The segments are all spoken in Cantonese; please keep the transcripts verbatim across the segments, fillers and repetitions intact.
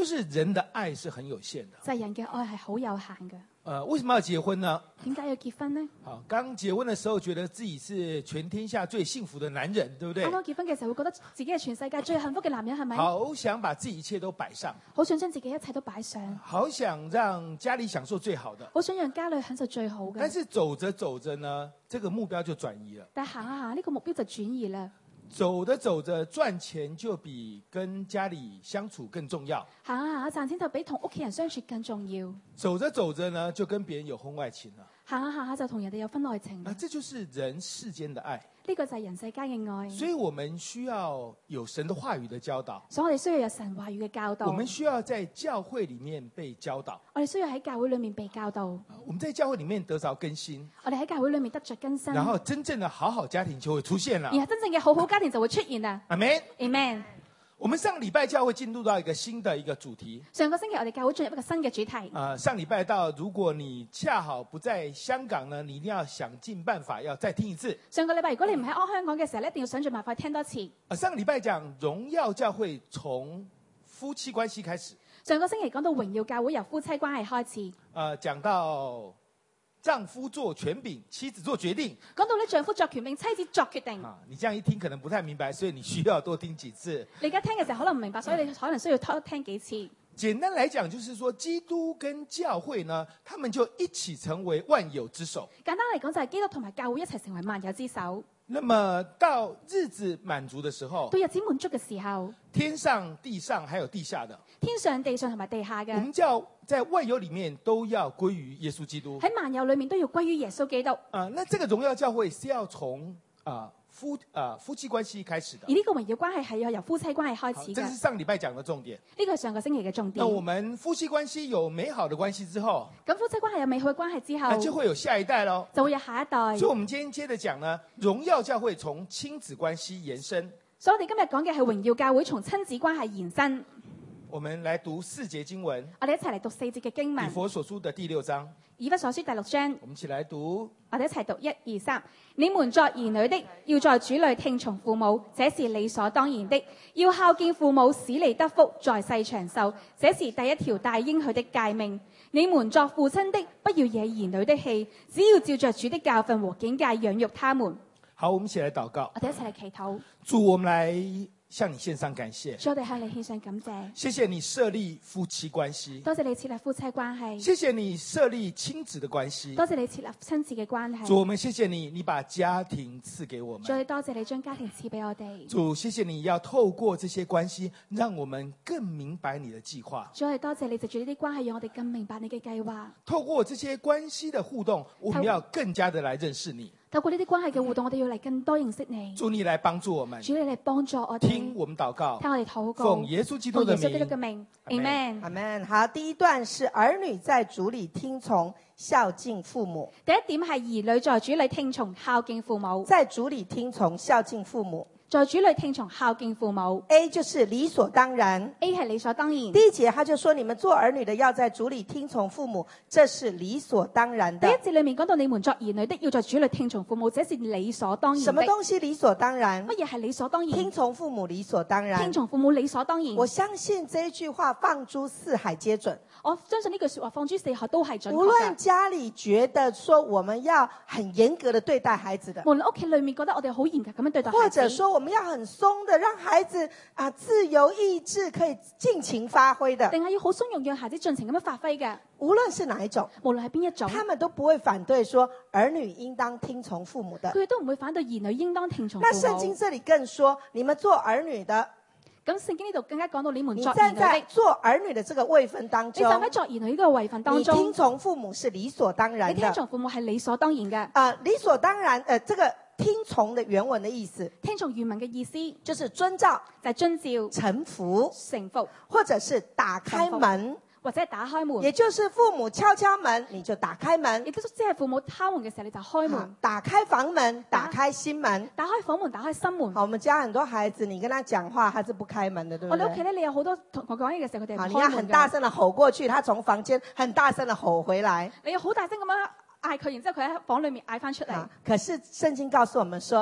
就是人的愛是很有限的。 就係人嘅愛係好有限嘅。 呃，為什麼要結婚呢？ 點解要結婚呢？ 好，剛結婚的時候覺得自己是全天下最幸福的男人，對不對？ 啱啱結婚嘅時候會覺得自己係全世界最幸福嘅男人，係咪？ 好想把自己一切都擺上， 好想將自己一切都擺上， 好想讓家裡享受最好的， 好想讓家裏享受最好嘅。 但是走着走着呢，這個目標就轉移了。 但係行下行呢個目標就轉移啦。 走着走着，賺錢就比跟家裡相處更重要。 行下行下賺錢就比同屋企人相處更重要。 走着走着呢，就跟別人有婚外情了。 行下行下就同人哋有婚外情。 啊，這就是人世間的愛。 呢個就係人世間嘅愛。 所以我們需要有神的話語的教導。 所以我哋需要有神話語嘅教導。 我們需要在教會裏面被教導。 我哋需要喺教會裏面被教導。 我們在教會裏面得着更新。 我哋喺教會裏面得着更新。 然後真正的好好家庭就會出現了。 然後真正嘅好好家庭就會出現啦。 阿們。 阿們。 我們上禮拜教會進入到一個新的一個主題。 上個星期我哋教會進入一個新嘅主題。 啊、呃，上禮拜到，如果你恰好不在香港呢，你一定要想盡辦法要再聽一次。 上個禮拜如果你唔喺香港嘅時候，你一定要想盡辦法聽多次。 啊、呃，上個禮拜講榮耀教會從夫妻關係開始。 上個星期講到榮耀教會由夫妻關係開始。 啊、呃，講到丈夫做權柄，妻子做決定。 講到咧，丈夫作權柄，妻子作決定。 啊，你這樣一聽可能不太明白，所以你需要多聽幾次。 你而家聽嘅時候可能唔明白，所以你可能需要多聽幾次。 簡單來講，就是說基督跟教會呢，他們就一起成為萬有之首。 簡單嚟講，就係基督同埋教會一齊成為萬有之首。 那麼到日子滿足的時候， 到日子滿足嘅時候， 天上、地上還有地下的， 天上、地上同埋地下嘅， 我們叫在萬有裏面都要歸於耶穌基督。 喺萬有裏面都要歸於耶穌基督。 啊，那這個榮耀教會是要從啊夫啊夫妻關係開始的。 而呢個榮耀關係係要由夫妻關係開始嘅。 這是上禮拜講的重點。 呢個係上個星期嘅重點。 那我們夫妻關係有美好的關係之後， 咁夫妻關係有美好嘅關係之後， 就會有下一代咯， 就會有下一代。 所以，我們今天接着講呢，榮耀教會從親子關係延伸。 所以我哋今日講嘅係榮耀教會從親子關係延伸。 我們來讀四節經文。 我哋一齊嚟讀四節嘅經文。 以弗所書的第六章。 以弗所書第六章。 我們一起來讀。 我哋一齊讀一二三。你們作兒女的，要在主裏聽從父母，這是理所當然的。要孝敬父母，使你得福，在世長壽，這是第一條帶應許的誡命。你們作父親的，不要惹兒女的氣，只要照着主的教訓和境界養育他們。 好，我們一起來禱告。 我哋一齊嚟祈禱。 主，我們來向你獻上感謝。 主，我哋向你獻上感謝。 謝謝你設立夫妻關係。 多謝你設立夫妻關係。 謝謝你設立親子的關係。 多謝你設立親子嘅關係。 主，我們謝謝你，你把家庭賜給我們。 主，多謝你將家庭賜俾我哋。 主，謝謝你要透過這些關係，讓我們更明白你的計劃。 主，多謝你藉住呢啲關係，讓我哋更明白你嘅計劃。 透過這些關係的互動，我們要更加的來認識你。 透過呢啲關係嘅互動，我哋要嚟更多認識你。 主，你來幫助我們。 主，你嚟幫助我哋。 聽我們禱告。 聽我哋禱告。 奉耶穌基督的名。 奉耶穌基督嘅名。Amen。 Amen。好，第一段是兒女在主裏聽從孝敬父母。 第一點係兒女在主裏聽從孝敬父母。 在主裏聽從孝敬父母。 在主裏聽從孝敬父母。 A 就是理所當然。 A 係理所當然。 第一節他就說，你們做兒女的要在主裏聽從父母，這是理所當然的。 第一節裏面講到，你們作兒女的要在主裏聽從父母，這是理所當然的。 什麼東西理所當然？ 乜嘢係理所當然？ 聽從父母理所當然。 聽從父母理所當然。 我相信這一句話放諸四海皆準。 我相信呢句說話放諸四海都係準確的。 無論家裏覺得說我們要很嚴格的對待孩子的， 無論屋企裏面覺得我哋好嚴格咁樣對待孩子， 或者說我們要很鬆的讓孩子啊自由意志可以盡情發揮的， 定係要好鬆容讓孩子盡情咁樣發揮嘅。 無論是哪一種， 無論係邊一種， 他們都不會反對說兒女應當聽從父母的。 佢哋都唔會反對兒女應當聽從父母。 那聖經這裏更說，你們做兒女的。 咁聖經呢度更加講到你們作兒女你站在的做兒女的這個位分當中， 你站喺作兒女呢個位份當中， 你聽從父母是理所當然的。 你聽從父母係理所當然嘅。 啊、呃，理所當然，呃，這個聽從的原文的意思， 聽從原文嘅意思就是遵照， 就係遵照、 臣服、 臣服， 或者是打開門。 或者係打開門， 也就是父母敲敲門，你就打開門； 亦都即係父母敲門嘅時候，你就開門。 打開房門，打開心門， 打開房門，打開心門。 好，我們家很多孩子，你跟他講話，他是不開門的，對不對？ 我哋屋企咧，你有好多同我講嘢嘅時候，佢哋唔開門嘅。 你要很大聲的吼過去，他從房間很大聲的吼回來。 你要好大聲咁樣嗌佢，然之後佢喺房裏面嗌翻出嚟。 可是聖經告訴我們說，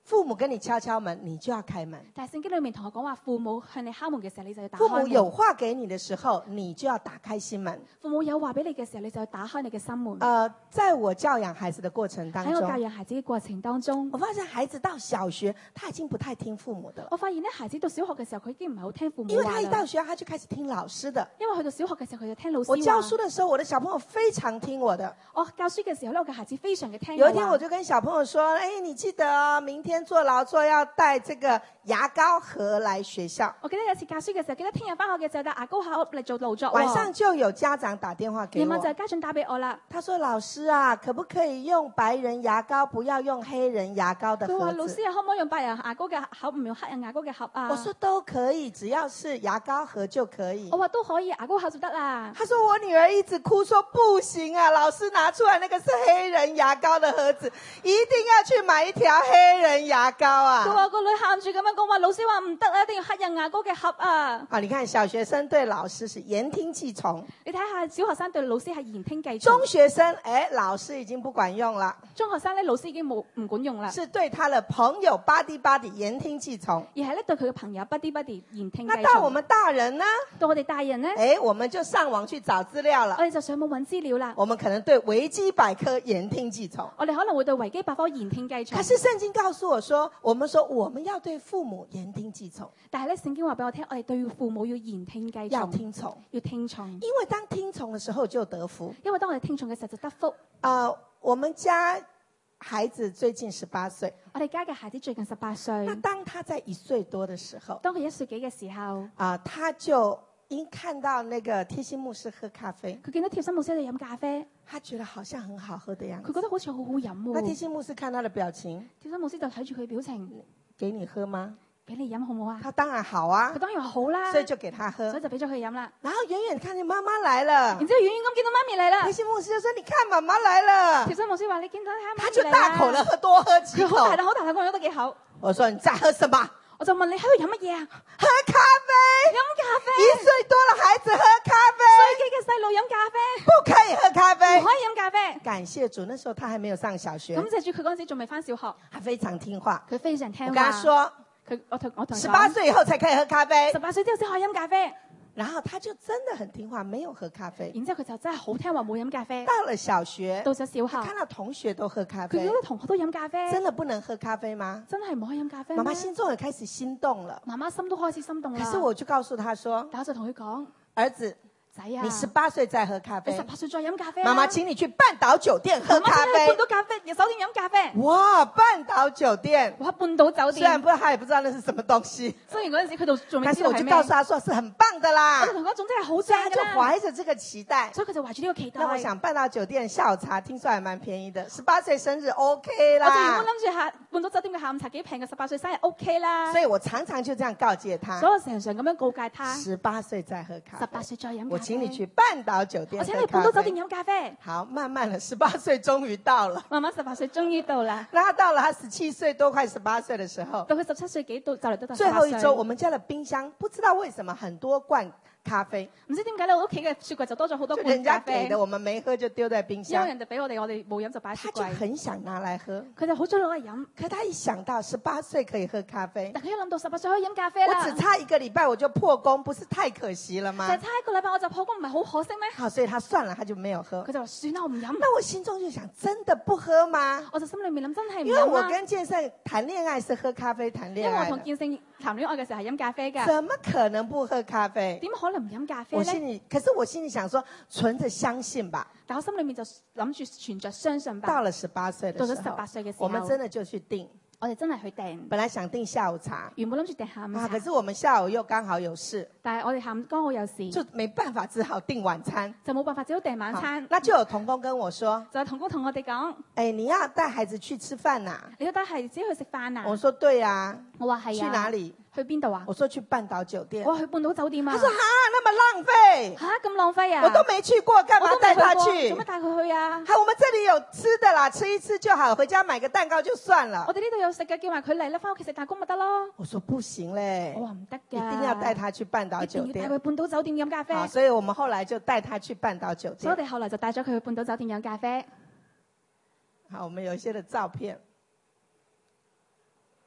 父母跟你敲敲門，你就要開門。 但係聖經裏面同我講話，父母向你敲門嘅時候，你就要打父開門。 母有話給你的時候，你就要打開心門。 父母有話俾你嘅時候，你就要打開你嘅心門。 呃，在我教養孩子的過程當喺我教中， 養孩子嘅過程當中， 我發現孩子到小學，他已經不太聽父母的了， 我發現咧，孩子到小學嘅時候，佢已經唔係好聽父母因為話啦。 他一到學校，他就開始聽老師的。 因為去到小學嘅時候，佢就聽老師話。 我教書的時候，我的小朋友非常聽我的。 我教書嘅時候咧，我嘅孩子非常嘅聽我有話。 一天我就跟小朋友說：哎，你記得啊，明天做勞作要帶這個牙膏盒來學校。 我記得有次教書嘅時候，記得聽日翻學嘅時候帶牙膏盒嚟做勞作。 晚上就有家長打電話給夜晚就係我， 家長打俾我啦。 他說：老師啊，可不可以用白人牙膏，不要用黑人牙膏的佢話盒子？ 老師啊，可唔可以用白人牙膏嘅盒，唔用黑人牙膏嘅盒啊？ 我說都可以，只要是牙膏盒就可以我。話都可以，牙膏盒就得啦。 他說我女兒一直哭說不行啊，老師拿出來那個是黑人牙膏的盒子，一定要去買一條黑人牙膏啊。 佢話個女喊住咁樣講話，老師話唔得啊，一定要黑人牙膏嘅盒啊！ 啊，你看小學生對老師是言聽計從， 你睇下小學生對老師係言聽計從， 中學生哎，老師已經不管用了， 中學生咧老師已經冇唔管用啦， 是對他的朋友 buddy buddy 言聽計從。 而係咧對佢嘅朋友 buddy buddy 言聽那計從。 到我們大人呢？ 到我哋大人咧， 哎，我們就上網去找資料了我。哋就上網揾資料啦。 我們可能對維基百科言聽計從。 我哋可能會對維基百科言聽計從可，是聖經告訴我說，我們說我們要對父母言聽計從， 但係咧聖經話俾我聽，我哋對父母要言聽計要從， 聽從， 要聽從。 因為當聽從的時候就得福。 因為當我哋聽從嘅時候就得福。 呃，我們家孩子最近十八歲， 我哋家嘅孩子最近十八歲那，當他在一歲多的時候， 當佢一歲幾嘅時候， 啊、他就因看到那個貼心牧師喝咖啡， 佢見到貼心牧師喺度飲咖啡， 他覺得好像很好喝的樣子。 佢覺得好似好好飲那貼喎。 心牧師看他的表情， 貼心牧師就睇住佢表情， 給你喝嗎？ 俾你飲好唔好啊？ 他當然好啊佢，當然話好啦， 所以就給他喝。 所以就俾咗佢飲啦。 然後遠遠看見媽媽來了然，之後遠遠咁見到媽咪嚟啦貼，心牧師就說：你看媽媽來了貼。心牧師話：你見到睇下媽他就咪嚟大口的啦。 喝，多喝幾口佢好。大口好大口講咗得幾口。 我說：你在喝什麼？ 我就問你喺度飲乜嘢啊？ 喝咖啡。 飲咖啡。 一歲多的孩子喝咖啡， 歲幾嘅細路飲咖啡， 不可以喝咖唔啡可。以飲咖啡。 感謝主，那時候他還沒有上小學咁，謝住佢嗰陣時仲未翻小學， 他非常聽話。 佢非常聽我話。 跟他說， 佢我同我同十八歲以後才可以喝咖啡十。八歲之後先可以飲咖啡。 然後他就真的很聽話，沒有喝咖啡。 然之後佢就真係好聽話，冇飲咖啡。 到了小學， 到咗小他學， 看到同學都喝咖佢見啡， 到同學都飲咖啡， 真的不能喝咖啡嗎？ 真係唔可以飲咖啡媽媽咩？ 心中也開始心動了。 媽媽心都開始心動啦。 可是我就告訴他說， 但我就同佢講： 兒子， 仔啊， 你十八歲再喝咖啡你十，八歲再飲咖啡啊。 媽媽請你去半島酒店喝媽媽咖啡請你去半。島咖啡酒店飲咖啡。 哇，半島酒店， 哇，半島酒雖然店。 不，他也不知道那是什麼東西。 雖然嗰陣時佢度仲未但是我知道係咩， 就告訴他說是很棒的啦我就，同佢講總之係好所以他就正㗎啦。 懷着這個期待。 所以佢就懷住呢個期待。 那我想半島酒店下午茶聽說還蠻便宜的，十八歲生日 OK 我就原啦本。諗住下半島酒店嘅下午茶幾平嘅，十八歲生日 OK 啦。 所以我常常就這樣告誡他所以，我成常咁樣告誡他， 十八歲再喝咖啡。 十八歲再飲咖啡。 我請你去半島酒店我請你喝咖去半島酒店啡。 飲咖啡。 好，慢慢的，十八歲終於到了。 慢慢十八歲終於到啦。 那他到了他十七歲多快十八歲的時候， 到佢十七歲幾到就嚟到到最後一周，我們們家的冰箱不知道為什麼很多罐咖啡， 唔知點解咧，我屋企嘅雪櫃就多咗好多罐就人家咖啡給的，，我們沒喝就丟在冰因為箱。 人哋俾我哋，我哋冇飲就擺喺雪他就櫃。 很想拿來喝， 佢就好中意攞嚟飲， 可他一想到十八歲可以喝咖啡， 但佢一諗到十八歲可以飲咖啡啦， 我只差一個禮拜我就破功，不是太可惜了就嗎係？差一個禮拜我就破功，唔係好可惜咩？ 好，所以他算了，他就沒有喝佢。就話算啦，我唔飲。 那我心中就想，真的不喝嗎？ 我就心裏面諗真係唔因為我飲啦， 跟建勝談戀愛是喝咖啡談戀因為我愛的， 同建勝談戀愛嘅時候係飲咖啡㗎， 怎麼可能不喝咖啡？ 點可能唔飲咖啡咧？ 我心裡，可是我心裡想說，存着相信吧。 但我心裏面就諗住存着相信吧。 到了十八歲的時候， 到咗十八歲嘅時候， 我們真的就去訂， 我哋真係去訂， 本來想訂下午茶， 原本諗住訂下午啊，可茶， 是我們下午又剛好有事， 但係我哋下午剛好有事， 就沒辦法，只好訂晚餐。 就冇辦法只好訂晚好餐。 那就有童工跟我說就係同工同我哋講，：“ 哎，你要帶孩子去吃飯吶、 你覺得係自己去食飯啊？ 我說：“對呀、 我話係啊。 去哪裡？ 去邊度啊？ 我說：“去半島酒店。 我話去半島酒店啊。 他說：“哈，那麼浪費， 吓咁浪費啊！ 我都沒去過，幹嘛我都帶他未過去做乜帶佢去啊？ 好，我們這裡有吃的啦，吃一吃就好，回家買個蛋糕就算了我。哋呢度有食嘅，叫埋佢嚟啦，翻屋企食蛋糕咪得咯。 我說不行嘞我，話唔得一㗎， 定要帶他去半島一定要帶酒店。 佢去半島酒店飲咖啡。 好，所以我們後來就帶他去半島酒所以我店。 哋後來就帶咗佢去半島酒店飲咖啡。 好，我們有一些的照片。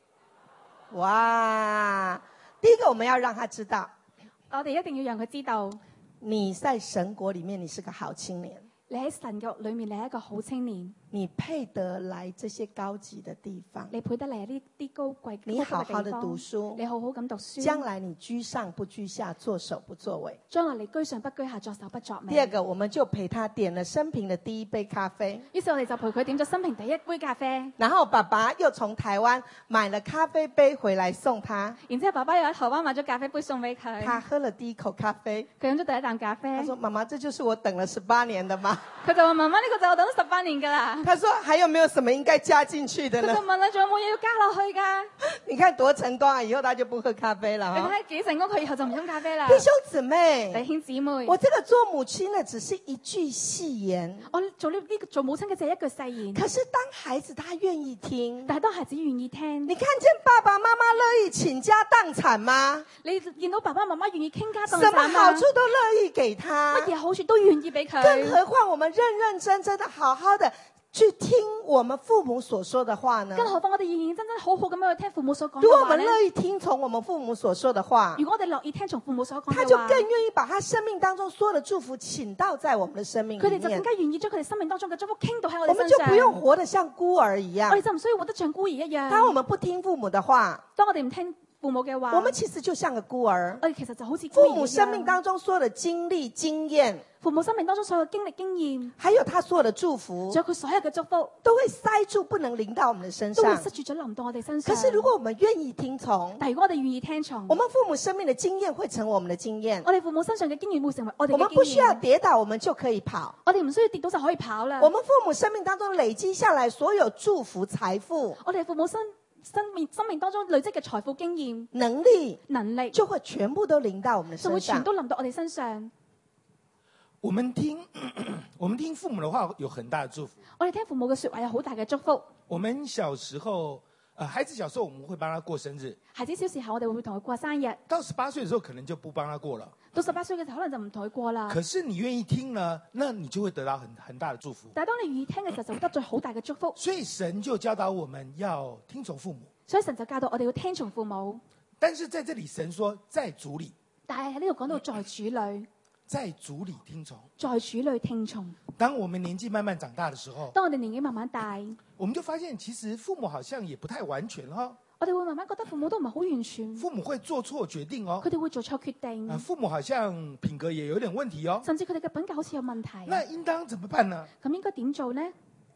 哇！第一个我们要讓他知道， 我哋一定要讓佢知道， 你在神國裡面，你是個好青年， 你喺神國裏面，你係一個好青年， 你配得來這些高級的地方， 你配得嚟呢啲高貴你好好的讀書， 你好好咁讀書， 將來你居上不居下，作首不作尾。 將來你居上不居下，作首不作尾。 第二個，我們就陪他點了生平的第一杯咖啡， 於是我哋就陪佢點咗生平第一杯咖啡， 然後爸爸又從台灣買了咖啡杯回來送他， 然之後爸爸又喺台灣買咗咖啡杯送俾佢， 他喝了第一口咖啡， 佢飲咗第一啖咖啡， 他說：媽媽，這就是我等了十八年的嗎？ 佢就話：媽媽，呢個就我等咗十八年㗎啦。 他說：還有沒有什麼應該加進去的呢？ 佢就問你仲有冇嘢要加落去㗎？ 你看多成功啊！以後他就不喝咖啡了。 你睇幾成功，佢以後就唔飲咖啡啦。 弟兄姊妹， 弟兄姊妹， 我這個做母親的只是一句戲言， 我做呢呢個做母親嘅就係一句誓言。 可是當孩子他願意聽， 但係當孩子願意聽， 你看見爸爸媽媽樂意傾家蕩產嗎？ 你見到爸爸媽媽願意傾家蕩產， 什麼好處都樂意給他， 乜嘢好處都願意俾佢。 更何況我們認認真真的好好的去聽我們父母所說的話呢？ 更何況我哋認認真真好好咁樣去聽父母所講如果我嘅話呢？ 們樂意聽從我們父母所說的話， 如果我哋樂意聽從父母所講嘅話， 他就更願意把他生命當中所有的祝福傾倒在我們的生命裏面。 佢哋就更加願意將佢哋生命當中嘅祝福傾到喺我我哋身上。 們就不用活得像孤兒一樣。 我哋就唔需要活得像孤兒一樣。 當我們不聽父母的話， 當我哋唔聽父母嘅話， 我們其實就像個孤兒。 我哋其實就好似孤兒一樣。 父母生命當中所有的經歷、經驗， 父母生命當中所有經歷、經驗， 還有他所有的祝福， 仲有佢所有嘅祝福， 都會塞住，不能臨到我們的身上。 都會塞住咗臨到我哋身上。 可是如果我們願意聽從， 但如果我哋願意聽從， 我們父母生命的經驗會成為我們的經驗。 我哋父母身上嘅經驗會成為我哋嘅經驗。 我們不需要跌倒，我們就可以跑。 我哋唔需要跌倒就可以跑啦。 我們父母生命當中累積下來所有祝福、財富， 我哋父母生生命生命當中累積嘅財富、經驗、 能力， 能力， 就會全部都臨到我們的就會全身上。 都臨到我哋身上。 我們聽我們聽父母的話有很大的祝福。 我哋聽父母嘅說話有好大嘅祝福。 我們小時候，呃，孩子小時候我們會幫他過生日。 孩子小時候我哋會同佢過生日， 到十八歲的時候可能就不幫他過了。 到十八歲嘅時候可能就唔同佢過啦。 可是你願意聽呢，那你就會得到很很大的祝福。 但係當你願意聽嘅時候，就會得咗好大嘅祝福。 所以神就教導我們要聽從父母。 所以神就教導我哋要聽從父母。 但是在這裡神說在主裡， 但係喺呢度講到在主裏， 在主裡聽從。 在主裏聽從。 當我們年紀慢慢長大的時候， 當我哋年紀慢慢大， 我們就發現其實父母好像也不太完全哦。 我哋會慢慢覺得父母都唔係好完全， 父母會做錯決定哦。 佢哋會做錯決定。 啊，父母好像品格也有點問題哦。 甚至佢哋嘅品格好似有問題。 那應當怎麼辦呢？ 咁應該點做呢？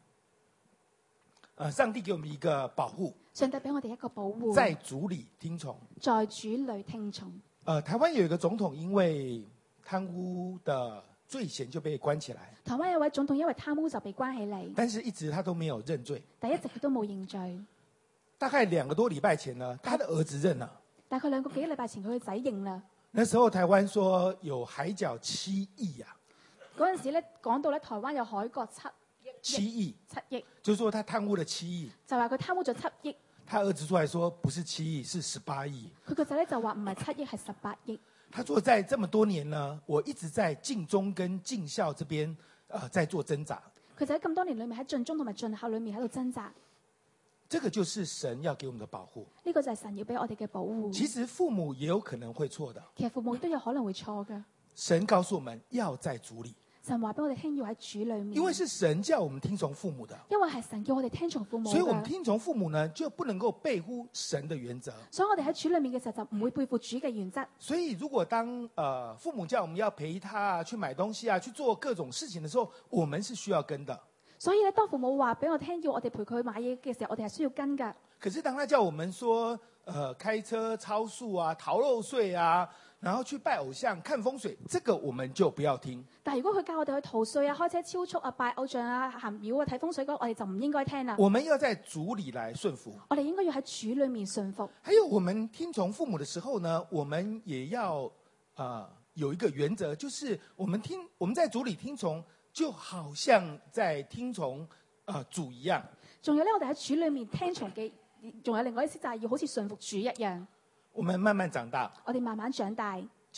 啊，上帝給我們一個保護， 上帝俾我哋一個保護， 在主裡聽從。 在主裏聽從。 呃，台灣有一個總統因為貪污的罪嫌就被關起來。 台灣有位總統因為貪污就被關起嚟， 但是一直他都沒有認罪。 但一直佢都冇認罪。 大概兩個多禮拜前呢，他的兒子認了。 大概兩個幾禮拜前佢個仔認啦。 那時候台灣說有海角七億啊。 嗰陣時咧講到咧台灣有海角七七億， 七億， 就是說他貪污了七億。 就話佢貪污咗七億。 他兒子出來說不是七億，是十八億。 佢個仔咧就話唔係七億係十八億。 他說在這麼多年呢，我一直在盡忠跟盡孝這邊，呃，在做掙扎。 佢就喺咁多年裏面喺盡忠同埋盡孝裏面喺度掙扎。 這個就是神要給我們的保護。 呢個就係神要俾我哋嘅保護。 其實父母也有可能會錯的。 其實父母都有可能會錯嘅。 神告訴我們要在主裡。 神話俾我哋聽要喺主裏面。 因為是神叫我們聽從父母的。 因為係神叫我哋聽從父母嘅。 所以我們聽從父母呢，就不能夠背乎神的原則。 所以我哋喺主裏面嘅時候就唔會背負主嘅原則。 所以如果當呃父母叫我們要陪他啊，去買東西啊，去做各種事情的時候，我們是需要跟的。 所以咧，當父母話俾我聽要我哋陪佢買嘢嘅時候，我哋係需要跟噶。 可是當他叫我們說，呃，開車超速啊，逃漏稅啊，然後去拜偶像、看風水，這個我們就不要聽。 但係如果佢教我哋去逃稅啊、開車超速啊、拜偶像啊、行廟啊、睇風水嗰，我哋就唔應該聽啦。 我們要在主裡來順服。 我哋應該要喺主裡面順服。 還有，我們聽從父母的時候呢，我們也要啊、呃、有一個原則，就是我們聽我們在主裡聽從，就好像在聽從啊、呃、主一樣。 仲有咧，我哋喺主裡面聽從嘅，仲有另外一啲就係要好似順服主一樣。 我們慢慢長大， 我哋慢慢長大。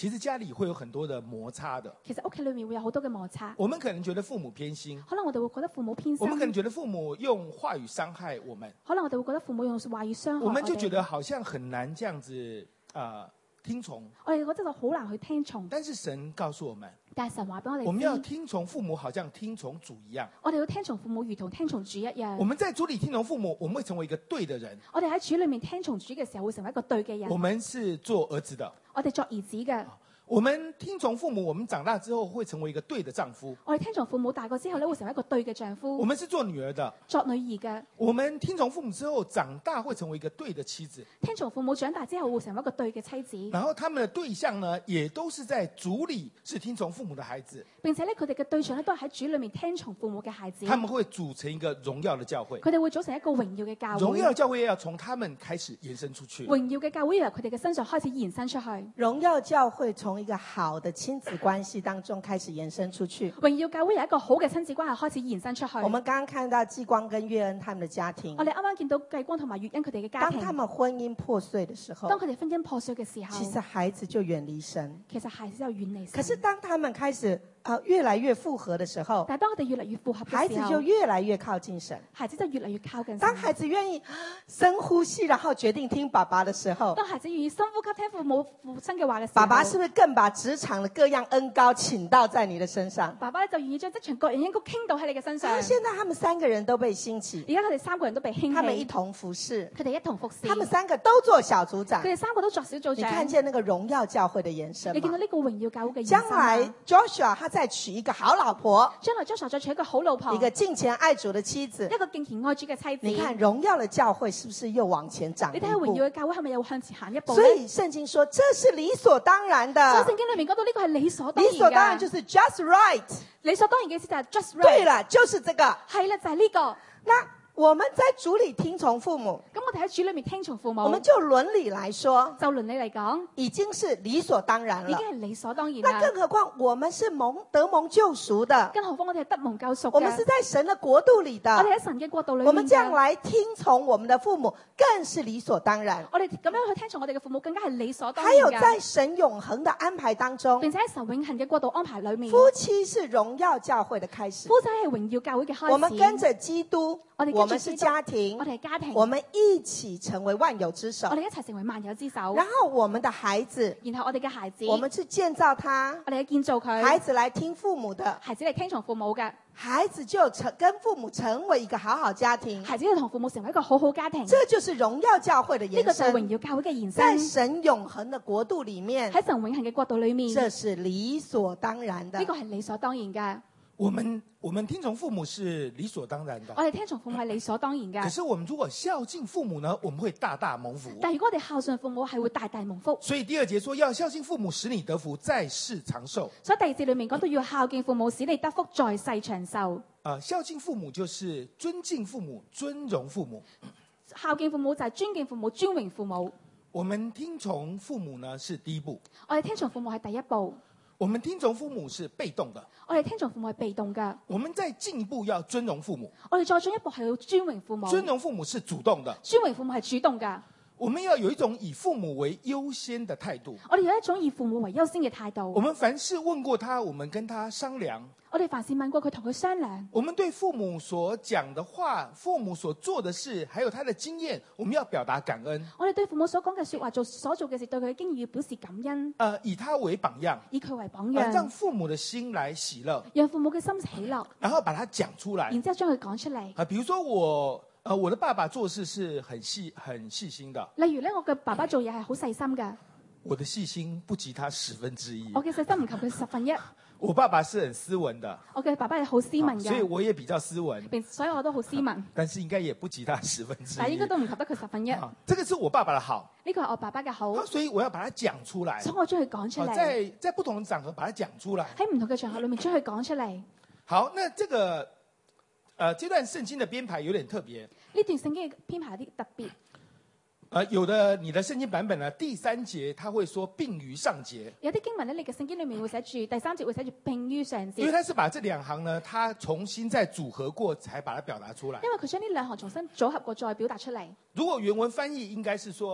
其實家裡會有很多的摩擦的。 其實屋企裏面會有好多嘅摩擦。 我們可能覺得父母偏心， 可能我哋會覺得父母偏心。 我們可能覺得父母用話語傷害我們， 可能我哋會覺得父母用話語傷害我哋。 我們就覺得好像很難這樣子啊、呃、聽從。 我哋覺得就好難去聽從。 但是神告訴我們， 但係神話俾我哋知， 我們要聽從父母，好像聽從主一樣。 我哋要聽從父母，如同聽從主一樣。 我們在主裏聽從父母，我們會成為一個對的人。 我哋喺主裏面聽從主嘅時候，會成為一個對嘅人。 我們是做兒子的， 我哋作兒子嘅。 我們聽從父母，我們長大之後會成為一個對的丈夫。 我哋聽從父母大個之後咧，會成為一個對嘅丈夫。 我們是做女兒的， 作女兒嘅。 我們聽從父母之後，長大會成為一個對的妻子。 聽從父母長大之後，會成為一個對嘅妻子。 然後他們的對象呢，也都是在主裏是聽從父母的孩子。 並且咧，佢哋嘅對象咧都係喺主裏面聽從父母嘅孩子。 他們會組成一個榮耀的教會。 佢哋會組成一個榮耀嘅教會。 榮耀的教會要從他們開始延伸出去。 榮耀嘅教會要由佢哋嘅身上開始延伸出去。 榮耀教會從一個好的親子關係當中開始延伸出去。 榮耀教會由一個好嘅親子關係開始延伸出去。 我們剛剛看到繼光跟月恩他們的家庭。 我哋啱啱見到繼光同埋月恩佢哋嘅家庭。 當他們婚姻破碎的時候， 當佢哋婚姻破碎嘅時候， 其實孩子就遠離神。 其實孩子就遠離神。 可是當他們開始啊、呃、越來越復合的時候， 但係當我哋越嚟越復合嘅時候， 孩子就越來越靠近神。 孩子就越嚟越靠近神。 當孩子願意深呼吸，然後決定聽爸爸的時候， 當孩子願意深呼吸聽父母父親嘅話嘅時候， 爸爸是不是更把職場的各樣恩膏傾倒在你的身上？ 爸爸咧就願意將職場各樣恩膏傾倒喺你嘅身上。 啊，現在他們三個人都被興起， 而家佢哋三個人都被興起， 他們一同服侍， 佢哋一同服侍， 他們三個都做小組長。 佢哋三個都作小組長。 你看見那個榮耀教會的延伸嗎？ 你見到呢個榮耀教會嘅延伸嗎？ 將來 Joshua 他再娶一個好老婆， 將來 Joshua 再娶一個好老婆， 一個敬虔愛主的妻子， 一個敬虔愛主嘅妻子。 你看榮耀的教會是不是又往前長一步？ 你睇下榮耀嘅教會係咪又向前行一步？ 所以聖經說這是理所當然的。 所以聖經裏面講到呢個係理所當然嘅。 理所當然就是 just right。 理所當然嘅意思就係 just right。 對了，就是這個。 係啦，就係呢個。 那我們在主裏聽從父母， 咁我哋喺主裏面聽從父母， 我們就倫理來說， 就倫理嚟講， 已經是理所當然了， 已經係理所當然那更何況我們是蒙得蒙救贖的， 更何況我哋係得蒙救贖嘅， 我們是在神的國度裏的， 我哋喺神嘅國度裏面， 我們這樣來聽從我們的父母，更是理所當然。 我哋咁樣去聽從我哋嘅父母，更加係理所當然。 還有在神永恆的安排當中， 並且喺神永恆嘅國度安排裏面， 夫妻是榮耀教會的開始， 夫妻係榮耀教會嘅開始。 我們跟着基督， 我哋我們是家庭， 我哋係家庭， 我們一起成為萬有之首， 我哋一齊成為萬有之首。 然後我們的孩子， 然後我哋嘅孩子， 我們去建造他， 我哋去建造佢， 孩子來聽父母的， 孩子嚟聽從父母嘅， 孩子就成跟父母成為一個好好家庭， 孩子就同父母成為一個好好家庭。 這就是榮耀教會的延伸， 呢個就係榮耀教會嘅延伸。 在神永恆的國度裏面， 喺神永恆嘅國度裏面， 這是理所當然的。 呢個係理所當然嘅。 我們我們聽從父母是理所當然的， 我哋聽從父母係理所當然嘅。 可是我們如果孝敬父母呢，我們會大大蒙福。 但如果我哋孝順父母，係會大大蒙福。 所以第二節說要孝敬父母，使你得福，在世長壽。 所以第二節裏面講到要孝敬父母，使你得福，在世長壽。 啊、呃，孝敬父母就是尊敬父母、尊榮父母。 孝敬父母就係尊敬父母、尊榮父母。 我們聽從父母呢是第一步， 我哋聽從父母係第一步。 我們聽從父母是被動的， 我哋聽從父母係被動嘅。 我們再進一步要尊榮父母， 我哋再進一步係要尊榮父母。 尊榮父母是主動的， 尊榮父母係主動嘅。 我們要有一種以父母為優先的態度。 我哋有一種以父母為優先嘅態度。 我們凡事問過他，我們跟他商量。 我哋凡事問過佢，同佢商量。 我們對父母所講的話、父母所做的事，還有他的經驗，我們要表達感恩。 我哋對父母所講嘅說話、做所做嘅事，對佢嘅經驗要表示感恩。 呃，以他為榜樣， 以佢為榜樣， 呃，讓父母的心來喜樂， 讓父母嘅心喜樂， 然後把它講出來。 然之後將佢講出嚟。 啊、呃，比如說我。呃，我的爸爸做事是很細、很細心的。 例如咧，我嘅爸爸做嘢係好細心嘅。 我的細心不及他十分之一。 我嘅細心唔及佢十分一。 我爸爸是很斯文的。 我嘅爸爸係好斯文嘅， 所以我也比較斯文。 所以我都好斯文。 但是應該也不及他十分之一。 但應該都唔及得佢十分一。 啊，這個是我爸爸的好。 呢個係我爸爸嘅好。 所以我要把它講出來。 所以我將佢講出嚟。 在在不同的場合把它講出來。 喺唔同嘅場合裏面將佢講出嚟。 好，那這個。呃，這段聖經的編排有點特別。 呢段聖經嘅編排有啲特別。 呃，有的你的聖經版本呢，第三節它會說並於上節。 有啲經文呢，你嘅聖經裏面會寫住第三節會寫住並於上節。 因為它是把這兩行呢，它重新再組合過，才把它表達出來。 因為佢將呢兩行重新組合過，再表達出嚟。 如果原文翻譯應該是說，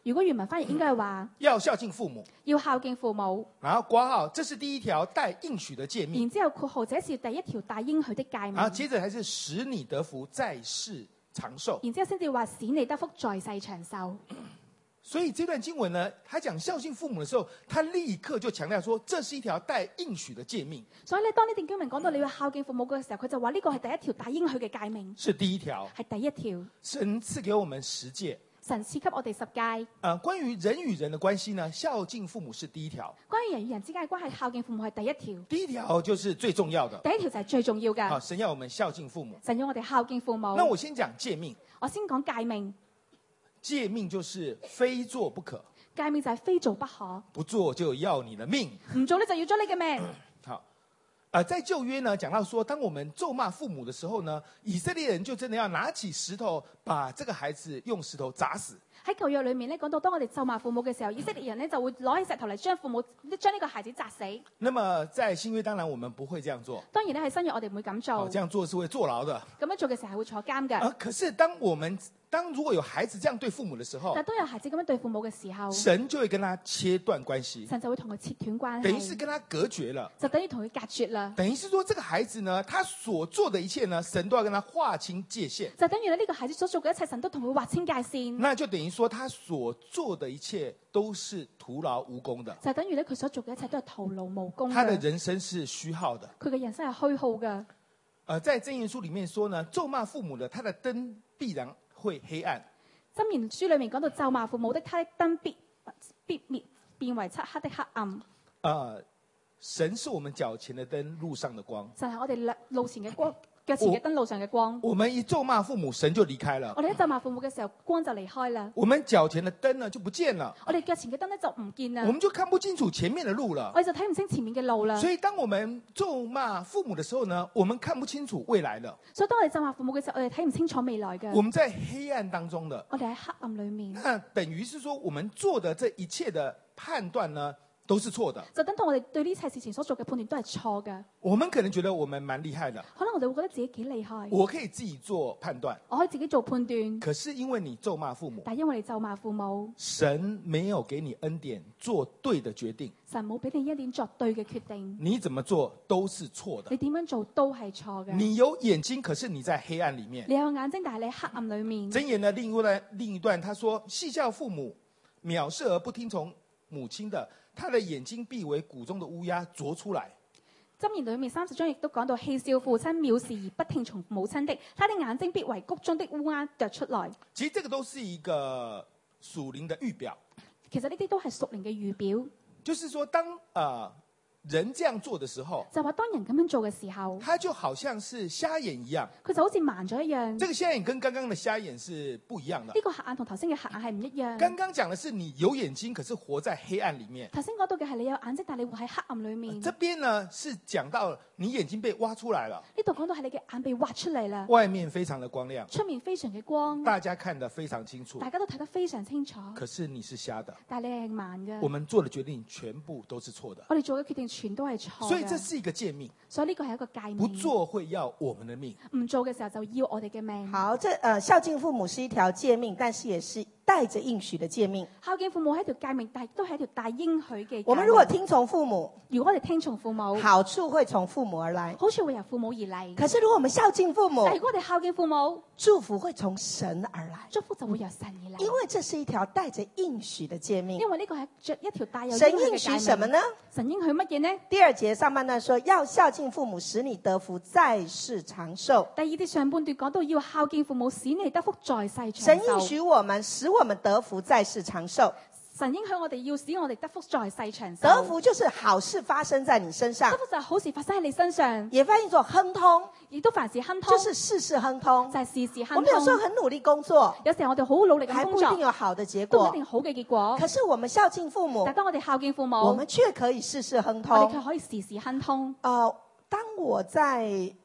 如果原文翻譯應該係話要孝敬父母， 要孝敬父母， 然後括號，這是第一條帶應許的誡命， 然之後括號，這是第一條帶應許的誡命， 然後接着還是使你得福，在世長壽。 然之後先至話使你得福，在世長壽。 所以這段經文呢，他講孝敬父母的時候，他立刻就強調說，這是一條帶應許的誡命。 所以咧，當呢段經文講到你要孝敬父母嘅時候，佢就話呢個係第一條帶應許嘅誡命， 是第一條， 係第一條。 神賜給我們十誡。 神賜給我哋十誡。 呃，關於人與人的關係呢，孝敬父母是第一條。 關於人與人之間嘅關係，孝敬父母係第一條。 第一條就是最重要的。 第一條就係最重要嘅。 好，神要我們孝敬父母。 神要我哋孝敬父母。 那我先講誡命。 我先講誡命。 誡命就是非做不可。 誡命就係非做不可， 不做就要你的命。 唔做咧就要咗你嘅命。 好，呃，在舊約呢，講到說，當我們咒罵父母的時候呢，以色列人就真的要拿起石頭，把這個孩子用石頭砸死。 喺舊約裏面咧講到，當我哋咒罵父母嘅時候，以色列人咧就會攞起石頭嚟將父母將呢個孩子砸死。 那麼在新約當然我們不會這樣做。 當然咧喺新約我哋唔會咁做。 哦，這樣做是會坐牢的。 咁樣做嘅時候係會坐監嘅。 啊，可是當我們當如果有孩子這樣對父母的時候， 但當有孩子咁樣對父母嘅時候， 神就會跟他切斷關係。 神就會同佢切斷關係。 等於是跟他隔絕了。 就等於同佢隔絕啦。 等於是說，這個孩子呢，他所做的一切呢，神都要跟他劃清界限。 就等於呢個孩子所做嘅一切，神都同佢劃清界線。 那就等於說，他所做的一切都是徒勞無功的。 就等於咧，佢所做嘅一切都係徒勞無功。 他的人生是虛耗的。 佢嘅人生係虛耗嘅。 呃，在箴言書裏面說呢，咒罵父母的，他的燈必然會黑暗。 箴言書裏面講到咒罵父母的，他的燈必必滅，變為漆黑的黑暗。 呃，神是我們腳前的燈，路上的光。 就係我哋路前嘅光。腳前嘅燈，路上嘅光。 我們一咒罵父母，神就離開了。 我哋一咒罵父母嘅時候，光就離開啦。 我們腳前的燈呢就不見了。 我哋腳前嘅燈咧就唔見啦。 我們就看不清楚前面的路了。 我哋就睇唔清前面嘅路啦。 所以當我們咒罵父母的時候呢，我們看不清楚未來了。 所以當我哋咒罵父母嘅時候，我哋睇唔清楚未來嘅。 我們在黑暗當中的。 我哋喺黑暗裏面。 那等於是說，我們做的這一切的判斷呢，都是錯的。 就等到我哋對呢一切事情所做嘅判斷都係錯嘅。 我們可能覺得我們蠻厲害的。 可能我哋會覺得自己幾厲害。 我可以自己做判斷。 我可以自己做判斷。 可是因為你咒罵父母。 但因為你咒罵父母。 神沒有給你恩典做對的決定。 神冇俾你恩典作對嘅決定。 你怎麼做都是錯的。 你點樣做都係錯嘅。 你有眼睛，可是你在黑暗裡面。 你有眼睛，但係你喺黑暗裡面。 箴言的另一段，另一段，他說：戲笑父母，藐視而不聽從母親的，他的眼睛必為谷中的烏鴉啄出來。 箴言裏面三十章亦都講到，戲笑父親，藐視而不聽從母親的，他的眼睛必為谷中的烏鴉啄出來。 其實這個都是一個屬靈的預表。 其實呢啲都係屬靈嘅預表。 就是說當，當、呃、啊人這樣做的時候， 就話當人咁樣做嘅時候， 他就好像是瞎眼一樣。 佢就好似盲咗一樣。 這個瞎眼跟剛剛的瞎眼是不一樣的。 呢個瞎眼同頭先嘅瞎眼係唔一樣。 剛剛講的是你有眼睛，可是活在黑暗裡面。 頭先講到嘅係你有眼睛，但你活喺黑暗裡面。 這邊呢是講到你眼睛被挖出來了。 呢度講到係你嘅眼被挖出嚟啦。 外面非常的光亮， 出面非常嘅光， 大家看得非常清楚。 大家都睇得非常清楚。 可是你是瞎的。 但係你係盲嘅。 我們做的決定全部都是錯的。 我哋做嘅決定全都係錯。 所以這是一個誡命。 所以呢個係一個誡命。 不做會要我們的命。 唔做嘅時候就要我哋嘅命。 好，這呃孝敬父母是一條誡命，但是也是帶着應許的誡命。 孝敬父母係一條誡命，但係都係一條帶應許嘅。 我們如果聽從父母， 如果我哋聽從父母， 好處會從父母而來， 好處會由父母而嚟。 可是如果我們孝敬父母， 但如果我哋孝敬父母， 祝福會從神而來， 祝福就會由神而嚟。 因為這是一條帶着應許的誡命。 因為呢個係着一條帶有神應許什麼呢？ 神應許乜嘢呢？ 第二節上半段說要孝敬父母，使你得福，在世長壽。 第二節上半段講到要孝敬父母，使你得福，在世長壽。 神應許我們，使我們得福，在世長壽。 神應許我哋要使我哋得福，在世長壽。 得福就是好事發生在你身上。 得福就係好事發生喺你身上。 也翻譯做亨通， 亦都凡事亨通， 就是事事亨通， 就係事事亨通。 我們有時候很努力工作， 有時候我哋好努力咁工作， 還不一定有好的結果， 都一定好嘅結果。 可是我們孝敬父母， 但當我哋孝敬父母， 我們卻可以事事亨通。 我哋卻可以事事亨通。 呃，當我在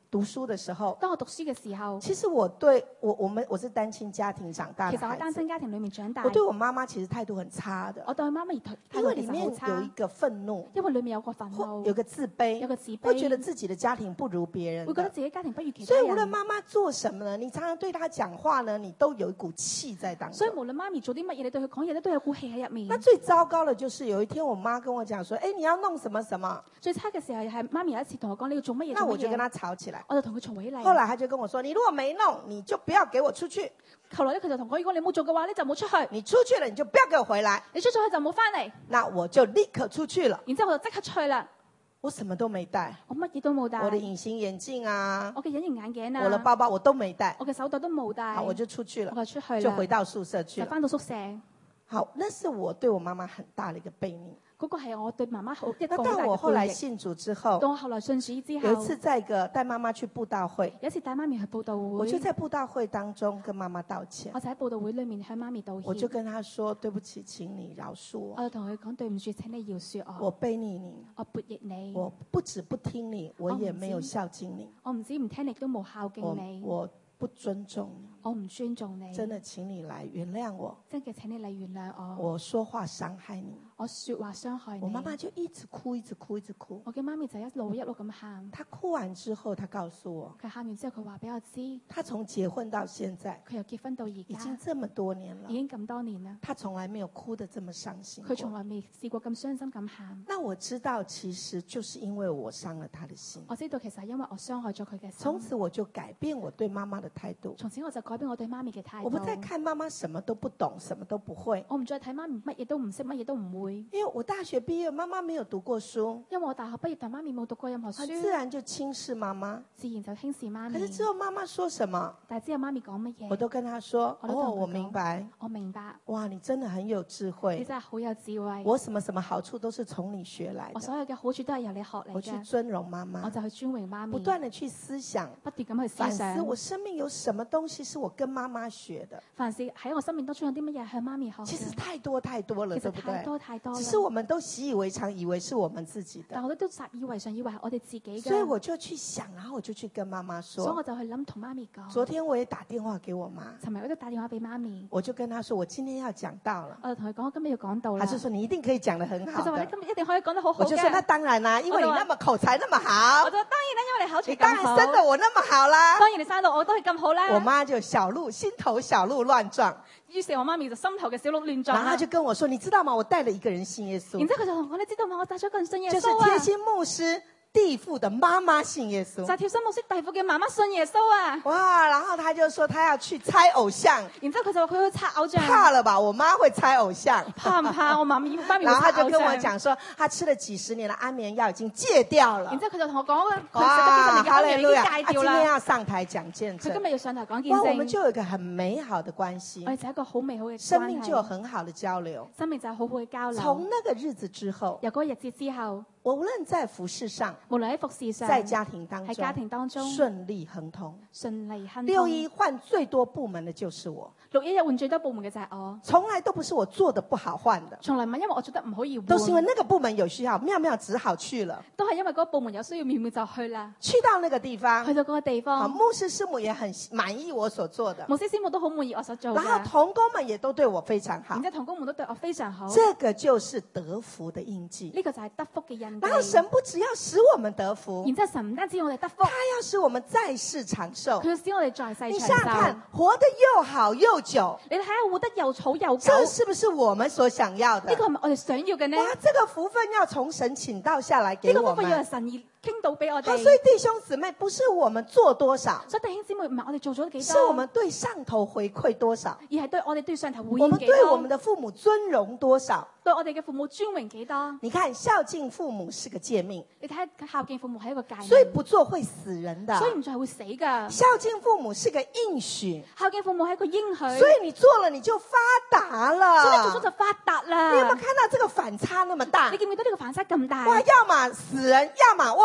讀書的時候， 當我讀書嘅時候， 其實我對我我們我是單親家庭長大的其實我單孩子， 親家庭裏面長大， 我對我媽媽其實態度很差的， 我對媽媽態因度其實好為裡面有差一，個憤怒， 因為裏面有個憤或怒， 有個自卑， 有個自卑， 會覺得自己的家庭不如別人的， 會覺得自己家庭不如其他所以無論人。 媽媽做什麼呢，你常常對她講話呢，你都有一股氣在當中。 所以無論媽咪做啲乜嘢，你對佢講嘢咧都有股氣喺入面那。最糟糕的就是有一天我媽跟我講說，哎，你要弄什麼什麼， 最差嘅時候係媽咪有一次同我講你要做乜嘢做乜嘢， 那我就跟她吵起來。 我就同佢嘈起嚟。 後來她就跟我說，你如果沒弄，你就不要給我出去， 後來咧佢就同我講，如果你冇做嘅話咧就冇出去， 你出去了你就不要給我回來。 你出咗去就冇翻嚟。 那我就立刻出去了， 然之後我就即刻出去啦， 我什麼都沒帶， 我乜嘢都冇帶， 我的隱形眼鏡啊， 我嘅隱形眼鏡啊， 我的包包我都沒帶， 我嘅手袋都冇帶， 好，我就出去了， 我就出去啦， 就回到宿舍去了。 就翻到宿舍。 好，那是我對我媽媽很大的一個背逆。 嗰個係我對媽媽好一那個好大當我後嘅背逆。 來信主之後， 到我後來信主之後， 有一次在一個帶媽媽去佈道會， 有一次帶媽咪去報道會， 我就在佈道會當中跟媽媽道歉我，就喺報道會裏面向媽咪道歉。 我就跟她說：對不起，請你饒恕我， 我就同佢講對唔住，請你饒恕我， 我背逆你， 我悖逆你， 我不止不聽你，我也沒有孝敬你， 我唔止唔聽你，都冇孝敬我你， 我不尊重你， 我唔尊重你， 真的請你來原諒我， 真嘅請你嚟原諒我， 我說話傷害你。 我說話傷害你。 我媽媽就一直哭，一直哭，一直哭。 我嘅媽咪就一路一路咁喊， 她哭完之後，她告訴我， 佢喊完之後佢話俾我知， 她從結婚到現在佢由結婚到而已家經這麼多年了已，經咁多年啦， 她從來沒有哭得這麼傷心佢從過。 來未試過咁傷心咁喊。 那我知道，其實就是因為我傷了她的心， 我知道其實係因為我傷害咗佢嘅心， 從此我就改變我對媽媽的態度。 從此我就改變我對媽咪嘅態度。 我不再看媽媽什麼都不懂，什麼都不會， 我唔再睇媽咪乜嘢都唔識，乜嘢都唔會。 因為我大學畢業，媽媽沒有讀過書， 因為我大學畢業，但媽咪冇讀過任何很書， 自然就輕視媽媽。 自然就輕視媽咪。 可是之後媽媽說什麼， 但係之後媽咪講乜嘢， 我都跟她說，哦， 我都同佢我明白， 我明白， 哇，你真的很有智你慧， 真係好有智慧。 我什麼什麼好處都是從你學來的， 我所有嘅好處都係由你學嚟嘅， 我去尊榮媽媽， 我就去尊榮媽咪， 不斷的去思想， 不斷咁去反思想思，我生命有什麼東西是我跟媽媽學的， 凡事喺我生命當中有啲乜嘢向媽咪學其實嘅， 太多太多了， 其實太對不對？ 多太多啦只是我們都習以為常，以為是我們自己的， 但我哋都習以為常，以為係我哋自己嘅， 所以我就去想，然後我就去跟媽媽所以我說， 就去諗同媽咪講。 昨天我也打電話給我媽， 尋日我都打電話俾媽咪， 我就跟她說，我今天要講到了， 我就同佢講我今日要講到啦。 她就說你一定可以講得很好佢就話你的， 今日一定可以講得好好嘅。 我就說那當然啦，因為你我就話那麼口才那麼好我，就話當然啦，因為你口你當才咁好， 然生得我那麼好啦。 當然你生到我都係咁好啦。 我媽就小鹿心頭小鹿亂撞， 於是我媽咪就心頭嘅小鹿亂撞啦然後她。就跟我說：“你知道嗎？我帶了一個人信耶穌然，之後佢就同我：你知道嗎？我帶咗一個人信耶就是穌啊！ 貼心牧師地父的媽媽信耶穌就。係貼心牧師弟父嘅媽媽信耶穌啊！ 哇！然後他就說他要去猜偶像， 然之後佢就話佢去拆偶像， 怕了吧？我媽會猜偶像。 怕唔怕？我媽咪媽咪然後他會拆偶就跟我像。 講說，他吃了幾十年的安眠藥已經戒掉了然。之後佢就同我講，佢食咗哇！ 幾十年嘅安眠藥已經戒他今掉啦。 天要上台講見證， 佢今日要上台講見哇！我們證， 就有一個很美好的關我係， 哋就係一個好美好嘅關生命就有係， 很好的交流。 生命就係好好嘅交流。 從那個日子之後， 由嗰個日子之後， 我無論在服事上， 無論喺服侍上， 在家庭當喺家庭當中中順利亨通。 順利亨通。 六一換最多部門的就是我， 六一日換最多部門嘅就係我， 從來都不是我做的不好換的， 從來唔係因為我做得唔好而換， 都是因為那個部門有需要，妙妙只好去了。 都係因為嗰個部門有需要，妙妙就去啦。 去到那個地方去，到嗰個地啊， 方， 牧師師母也很滿意我所做的， 牧師師母都好滿意我所做然後嘅， 同工們也都對我非常好然之。後同工們都對我非常好。 這個就是得福的印記。 呢個就係得福嘅印記。 然後神不只要使我們得福， 然之後神唔單止我哋得福， 他要使我們在世長壽佢。要使我哋在世你長想想看壽。， 活得又好又久， 你睇下活得又草又久， 這是不是我們所想要的呢？個係咪我哋想要嘅呢？ 哇，這個福分要從神請到下來給我呢個福分要係們。 神而傾到俾我好， 哋。 所以弟兄姊妹，不是我們做多少， 所以弟兄姊妹唔係我哋做咗幾是多， 我們對上頭回饋多少， 而係對我哋對上頭回我應幾們對我們多， 的父母尊榮多少。 對我哋嘅父母尊榮幾多。 你看，孝敬父母是個誡命， 你睇下孝敬父母係一個誡命， 所以不做會死人的。 所以唔做係會死噶。 孝敬父母是個應許， 孝敬父母係一個應許， 所以你做了你就發達了。 所以你做咗就發達啦。 你有沒有看到這個反差那麼大你？見唔見到呢個反差咁大？ 哇，要麼死人，要麼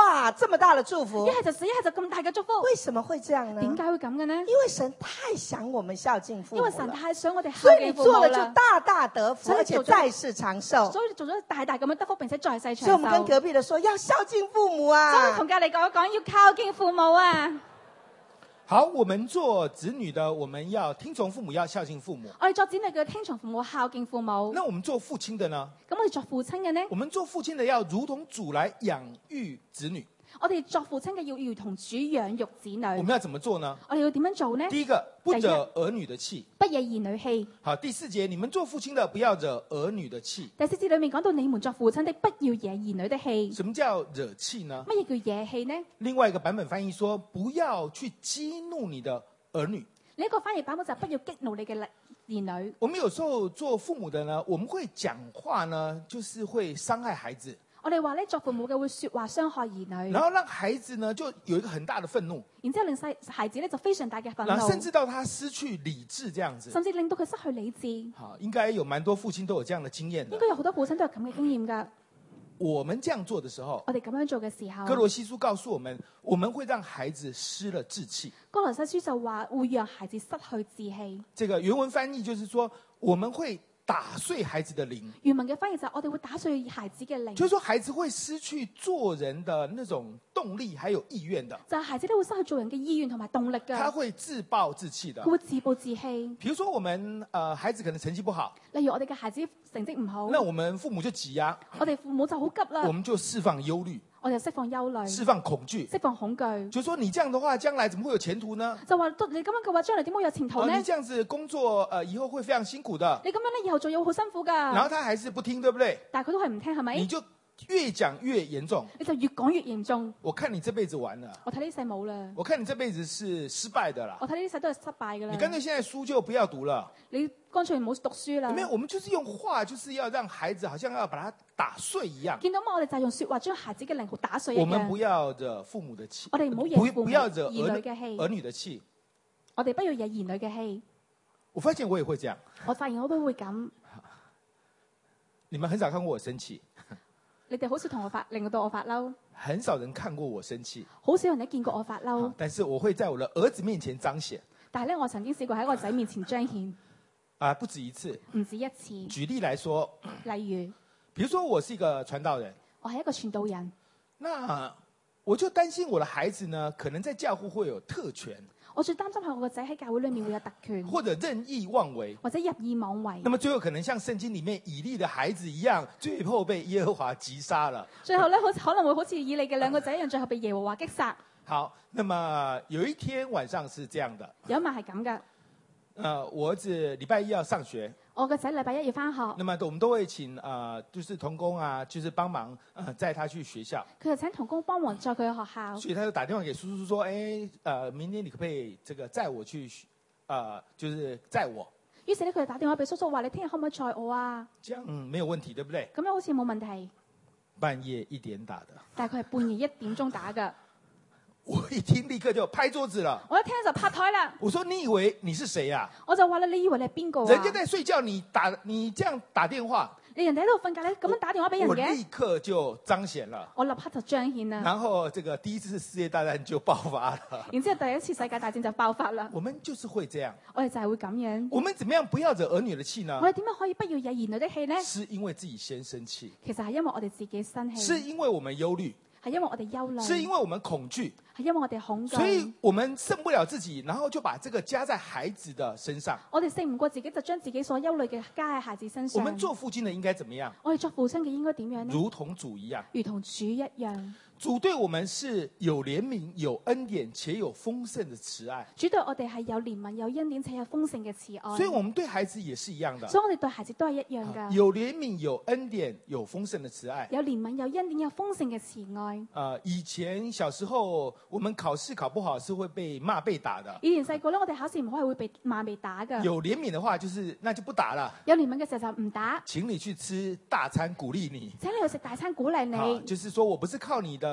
哇，這麼大的祝福一，係就死，一係就咁大嘅祝福。 為什麼會這樣呢？ 點解會咁嘅呢？ 因為神太想我們孝敬父母因為神了， 太想我哋孝所以你敬父做了就母啦， 大大得福， 所以而且做咗在世長壽。 所以做咗大大咁樣得福，並且在世所以我們跟長壽。 隔壁的說要孝敬父母所以啊同。隔離講一講，要孝敬父母啊！ 好，我們做子女的，我們要聽從父母，要孝敬父母。 我哋作子女嘅聽從父母，孝敬父母。 那我們做父親的呢？ 咁我哋作父親嘅呢？ 我們做父親的要如同主來養育子女。 我哋作父親嘅要如同主養育子女。 我們要怎麼做呢？ 我哋要點樣做呢？ 第一個，不惹兒女的氣。 不惹兒女氣。 好，第四節，你們做父親的不要惹兒女的氣。 第四節裏面講到，你們作父親的不要惹兒女的氣。 什麼叫惹氣呢？ 乜嘢叫惹氣呢？ 另外一個版本翻譯說，不要去激怒你的兒女。 另一個翻譯版本就係不要激怒你嘅兒女。 我們有時候做父母的呢，我們會講話呢，就是會傷害孩子， 我哋話咧，作父母嘅會說話傷害兒女， 然後讓孩子呢就有一個很大的憤怒， 然之後令細孩子咧就非常大嘅憤然後甚怒， 至到他失去理智這樣子。 甚至令到佢失去理智。 好，應該有蠻多父親都有這樣的經驗的。 應該有好多父親都有咁嘅經驗㗎。 我們這樣做的時候， 我哋咁樣做嘅時候， 哥羅西書告訴我們，我們會讓孩子失了志氣。 哥羅西書就話會讓孩子失去志氣。 這個原文翻譯就是說，我們會打碎孩子的靈， 原文嘅翻譯就係我哋會打碎孩子嘅靈， 就是說孩子會失去做人的那種動力，還有意願的。 就係孩子都會失去做人嘅意願同埋動力他㗎， 會自暴自棄的佢。會自暴自棄。 比如說我們呃孩子可能成績不好， 例如我哋嘅孩子成績唔好， 那我們父母就擠壓， 我哋父母就好急啦我，們就釋放憂慮， 我哋就釋放憂慮， 釋放恐懼。 釋放恐懼， 就說你這樣的話，將來怎麼會有前途呢？ 就話你咁樣嘅話，將來點會有前途哦， 呢？ 你這樣子工作呃以後會非常辛苦的。 你咁樣咧，以後做嘢會好辛苦然後㗎。 他還是不聽，對不對？ 但係佢都係唔聽，係咪？ 你就越講越嚴重。 你就越講越嚴重。 我看你這輩子完了， 我睇呢世冇啦， 我看你這輩子是失敗的啦。 我睇呢世都係失敗㗎你乾啦。 脆現在書就不要讀了。 你乾脆唔好讀書啦。 沒有，我們就是用話，就是要讓孩子好像要把它打碎一樣。 見到嘛，我哋就係用説話將孩子嘅靈魂打碎一我們不樣。 要惹父母的氣， 我哋唔好惹不父母不要惹兒女兒嘅氣兒女的氣。 我哋不要惹兒女嘅氣。 我發現我也會這樣。 我發現我都會咁。 你們很少看過我生氣， 你哋好少同我發，令到我發嬲。 很少人看過我生氣， 好少人都見過我發嬲。 但是我會在我的兒子面前彰顯。 但係咧，我曾經試過喺我仔面前彰顯， 啊，不止一次。 唔止一次。 舉例來說， 例如， 比如說我是一個傳道人， 我係一個傳道人， 那我就擔心我的孩子呢，可能在教會會有特權， 我最擔心係我個仔喺教會裏面會有特權， 或者任意妄為。 或者入意妄為那。麼最後可能像聖經裡面以利的孩子一樣，最後被耶和華擊殺了。 最後咧，好可能會好似以利嘅兩個仔一樣，最後被耶和華擊殺。 好，那麼有一天晚上是這樣的， 有一晚係咁噶， 呃，我兒子禮拜一要上學， 我個仔禮拜一要翻學， 那麼我們都會請呃，就是同工啊，就是幫忙呃載他去學校， 佢就請同工幫忙載佢去學校， 所以他就打電話給叔叔說，哎，呃，明天你可不可以這個載我去，呃，就是載我， 於是咧佢就打電話俾叔叔話：你聽日可唔可以載我啊？ 這樣嗯沒有問題，對不對？ 咁樣好似冇問題， 半夜一點打的， 但係佢係半夜一點鐘打噶。 我一聽立刻就拍桌子了， 我一聽就拍台啦， 我說你以為你是誰呀？ 我就話咧：你以為你係邊個啊？ 人家在睡覺，你打你這樣打電話， 你人哋喺度瞓覺，你咁樣打電話俾人我嘅， 立刻就彰顯了。 我立刻就彰顯啦。 然後這個第一次世界大戰就爆發了。 然之後第一次世界大戰就爆發啦。 我們就是會這樣。 我哋就係會咁樣。 我們怎麼樣不要惹兒女的氣呢我？哋點樣可以不要惹兒女的氣呢？ 是因為自己先生氣， 其實係因為我哋自己生是氣， 因為我們憂慮， 係因為我哋憂慮， 是因為我們恐懼， 係因為我哋恐所以懼。 我們勝不了自己，然後就把這個加在孩子的身上。 我哋勝唔過自己，就將自己所憂慮嘅加喺孩子身我上。 們做父親的應該怎麼樣？ 我哋作父親嘅應該點樣呢？ 如同主一樣， 如同主一樣。 主對我們是有憐憫、有恩典且有豐盛的慈愛， 主對我哋係有憐憫、有恩典且有豐盛嘅慈愛。 所以我們對孩子也是一樣的。 所以我哋對孩子都係一樣噶。 有憐憫、有恩典、有豐盛的慈愛。 有憐憫、有恩典、有豐盛嘅慈愛。 呃，以前小時候我們考試考不好是會被罵被打的。 以前細個咧，我哋考試唔好係會被罵被打噶。 有憐憫的話，就是那就不打了， 有憐憫嘅時候就唔打， 請你去吃大餐，鼓勵你。 請你去食大餐鼓勵好， 你。 就是說我不是靠你的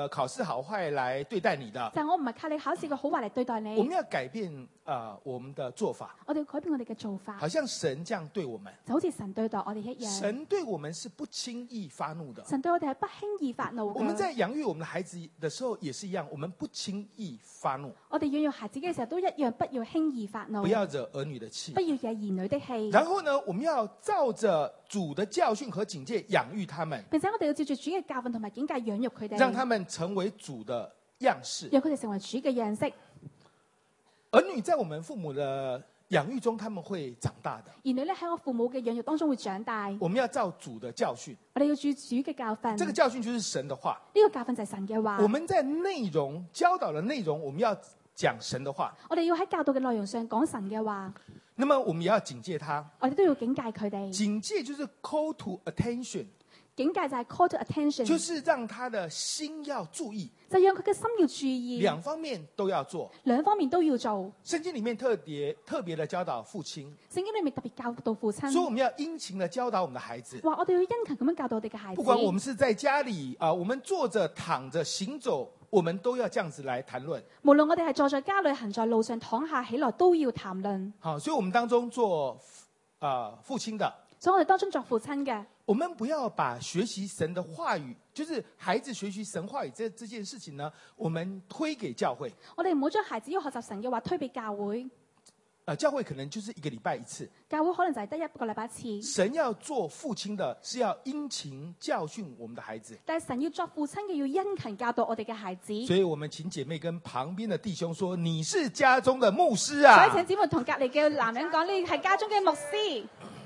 着考試好壞來對待你的。 就係我唔係靠你考試嘅好壞嚟對待你。 我們要改變啊、呃、我們的做法， 我哋要改變我哋嘅做法， 好像神這樣對我們。 就好似神對待我哋一樣。 神對我們是不輕易發怒的。 神對我哋係不輕易發怒嘅。 我們在養育我們的孩子的時候也是一樣，我們不輕易發怒。 我哋養育孩子嘅時候都一樣，不要輕易發怒。 不要惹兒女的氣。 不要惹兒女的氣。 然後呢，我們要照着主的教訓和警戒養育他們， 並且我哋要照住主嘅教訓同埋警戒養育佢哋， 讓他們成為主的樣式， 讓佢哋成為主嘅樣式。 兒女在我們父母的養育中，他們會長大的。 兒女咧喺我父母嘅養育當中會長大。 我們要照主的教訓， 我哋要照主嘅教訓。 這個教訓就是神的話。 呢個教訓就係神嘅話。 我們在內容教導的內容，我們要講神的話。 我哋要喺教導嘅內容上講神嘅話。 那麼我們也要警戒他。 我哋都要警戒佢哋。 警戒就是 call to attention。 警戒就係 call to attention， 就是讓他的心要注意， 就讓佢嘅心要注意， 兩方面都要做， 兩方面都要做。 聖經裏面特別特別的教導父親， 聖經裏面特別教導父親， 所以我們要殷勤的教導我們的孩子。 話我哋要殷勤咁樣教導我哋嘅孩子， 不管我們是在家裏啊、呃，我們坐着、躺着、行走，我們都要這樣子來談論。 無論我哋係坐在家裏、行在路上、躺下起來，都要談論。 好，所以我們當中做啊、呃、父親的， 所以我哋當中作父親嘅。 我們不要把學習神的話語，就是孩子學習神話語這這件事情呢，我們推給教會。 我哋唔好將孩子要學習神嘅話推俾教會。 呃，教會可能就是一個禮拜一次， 教會可能就係得一個禮拜一次。 神要做父親的，是要殷勤教訓我們的孩子。 但係神要作父親嘅，要殷勤教導我哋嘅孩子。 所以我們請姐妹跟旁邊的弟兄說：你是家中的牧師啊！ 所以請姊妹同隔籬嘅男人講：你係家中嘅牧師。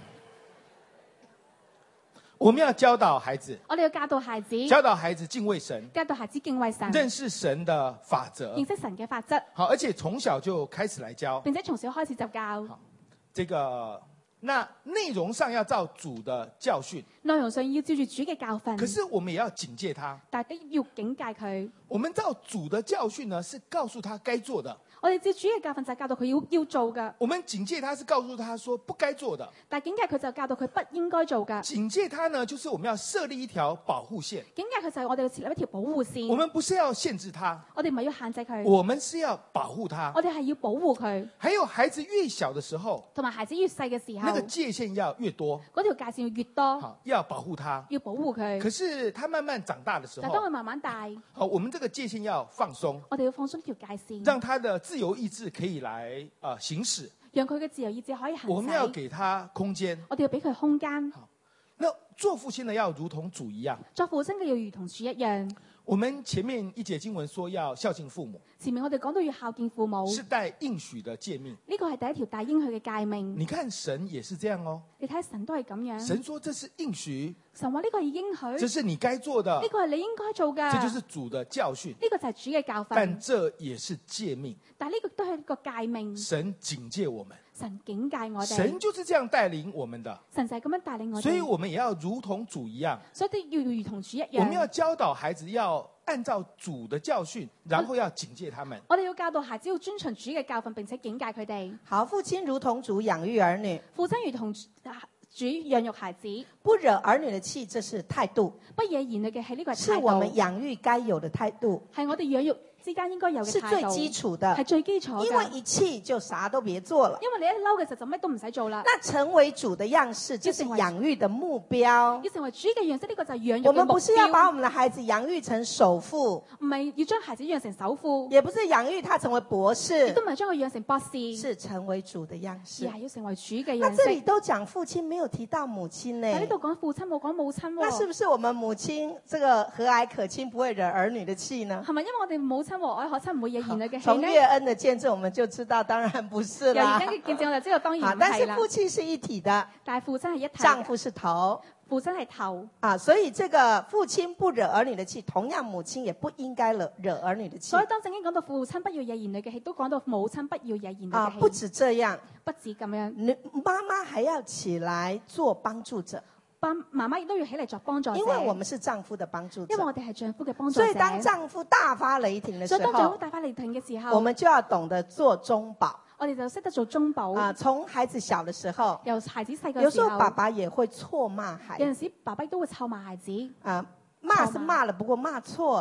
我們要教導孩子， 我哋要教導孩子， 教導孩子敬畏神， 教導孩子敬畏神， 認識神的法則， 認識神嘅法則。 好，而且從小就開始來教， 並且從小開始就教。 好，這個那內容上要照主的教訓， 內容上要照住主嘅教訓。 可是我們也要警戒他， 但係都要警戒佢。 我們照主的教訓呢，是告訴他該做的。 我哋照主嘅教訓就係教導佢要要做嘅。 我們警戒他是告訴他說不該做的。 但係警戒佢就教導佢不應該做嘅。 警戒他呢，就是我們要設立一條保護線。 警戒佢就係我哋要設立一條保護線。 我們不是要限制他， 我哋唔係要限制佢， 我們是要保護他。 我哋係要保護佢。 還有孩子越小的時候， 同埋孩子越細嘅時候， 那個界限要越多， 嗰條界線要越多。 好，要保護他， 要保護佢。 可是他慢慢長大的時候， 但當佢慢慢大， 好，我們這個界限要放鬆， 我哋要放鬆條界線， 讓他的自由意志可以來啊、呃、行使， 讓佢嘅自由意志可以行使。 我們要給他空間， 我哋要俾佢空間。 好，那做父親的要如同主一樣， 作父親嘅要如同主一樣。 我們前面一節經文說要孝敬父母， 前面我哋講到要孝敬父母， 是帶應許的誡命。 呢個係第一條帶應許嘅誡命。 你看神也是這樣哦， 你睇神都係咁樣。 神說這是應許， 神話呢個係應許， 這是你該做的， 呢個係你應該做嘅， 這就是主的教訓。 呢個就係主嘅教訓， 但這也是誡命， 但係呢個都係一個誡命。 神警戒我們， 神警戒我哋， 神就是這樣帶領我們的， 神就係咁樣帶領我哋， 所以我們也要如同主一樣， 所以都要如同主一樣。 我們要教導孩子要按照主的教訓，然後要警戒他們。 我哋要教導孩子要遵循主嘅教訓，並且警戒佢哋。 好，父親如同主養育兒女， 父親如同主養育孩子， 不惹兒女的氣，這是態度， 不惹兒女嘅係呢個是我們養育該有的態度， 係我哋養育之間應該有嘅是最態度， 基礎的， 係最基礎嘅。 因為一氣就啥都別做了。 因為你一嬲嘅時候就乜都唔使做啦。 那成為主的樣式，這是養育的目標。 要成為主嘅樣式，呢個就係養育嘅目標。 我們不是要把我們的孩子養育成首富， 唔係要將孩子養成首富， 也不是養育他成為博士， 亦都唔係將佢養成博士， 是成為主的樣式。 而係要成為主嘅那樣式。 這裡都講父親，沒有提到母親呢？ 但呢度講父親冇講母親喎。 那是不是我們母親這個和藹可親，不會惹兒女的氣呢？ 係咪因為我哋母親和藹可親唔會惹兒女嘅氣從呢？ 月恩的見證我們就知道，當然不是啦。 由而家嘅見證我就知道當然唔但是係啦。 父親是一體的， 但係父親係一體嘅， 丈夫是頭， 父親係頭啊，所以這個父親不惹兒女的氣，同樣母親也不應該惹惹兒女的氣。 所以當聖經講到父親不要惹兒女嘅氣，都講到母親不要惹兒女啊， 嘅氣。 不止這樣， 不止咁樣， 你媽媽還要起來做幫助者， 幫媽媽亦都要起嚟作幫助者。 因為我們是丈夫的幫助者。 因為我哋係丈夫嘅幫助者。 所以當丈夫大發雷霆的時所以當丈夫候， 大發雷霆嘅時候， 我們就要懂得做中保。 我哋就識得做中保。 啊，從孩子小的時候， 由孩子細個有時嘅時候， 候爸爸也會錯罵孩子。 有陣時爸爸都會臭罵孩子。 啊，罵是罵了，不過罵錯了。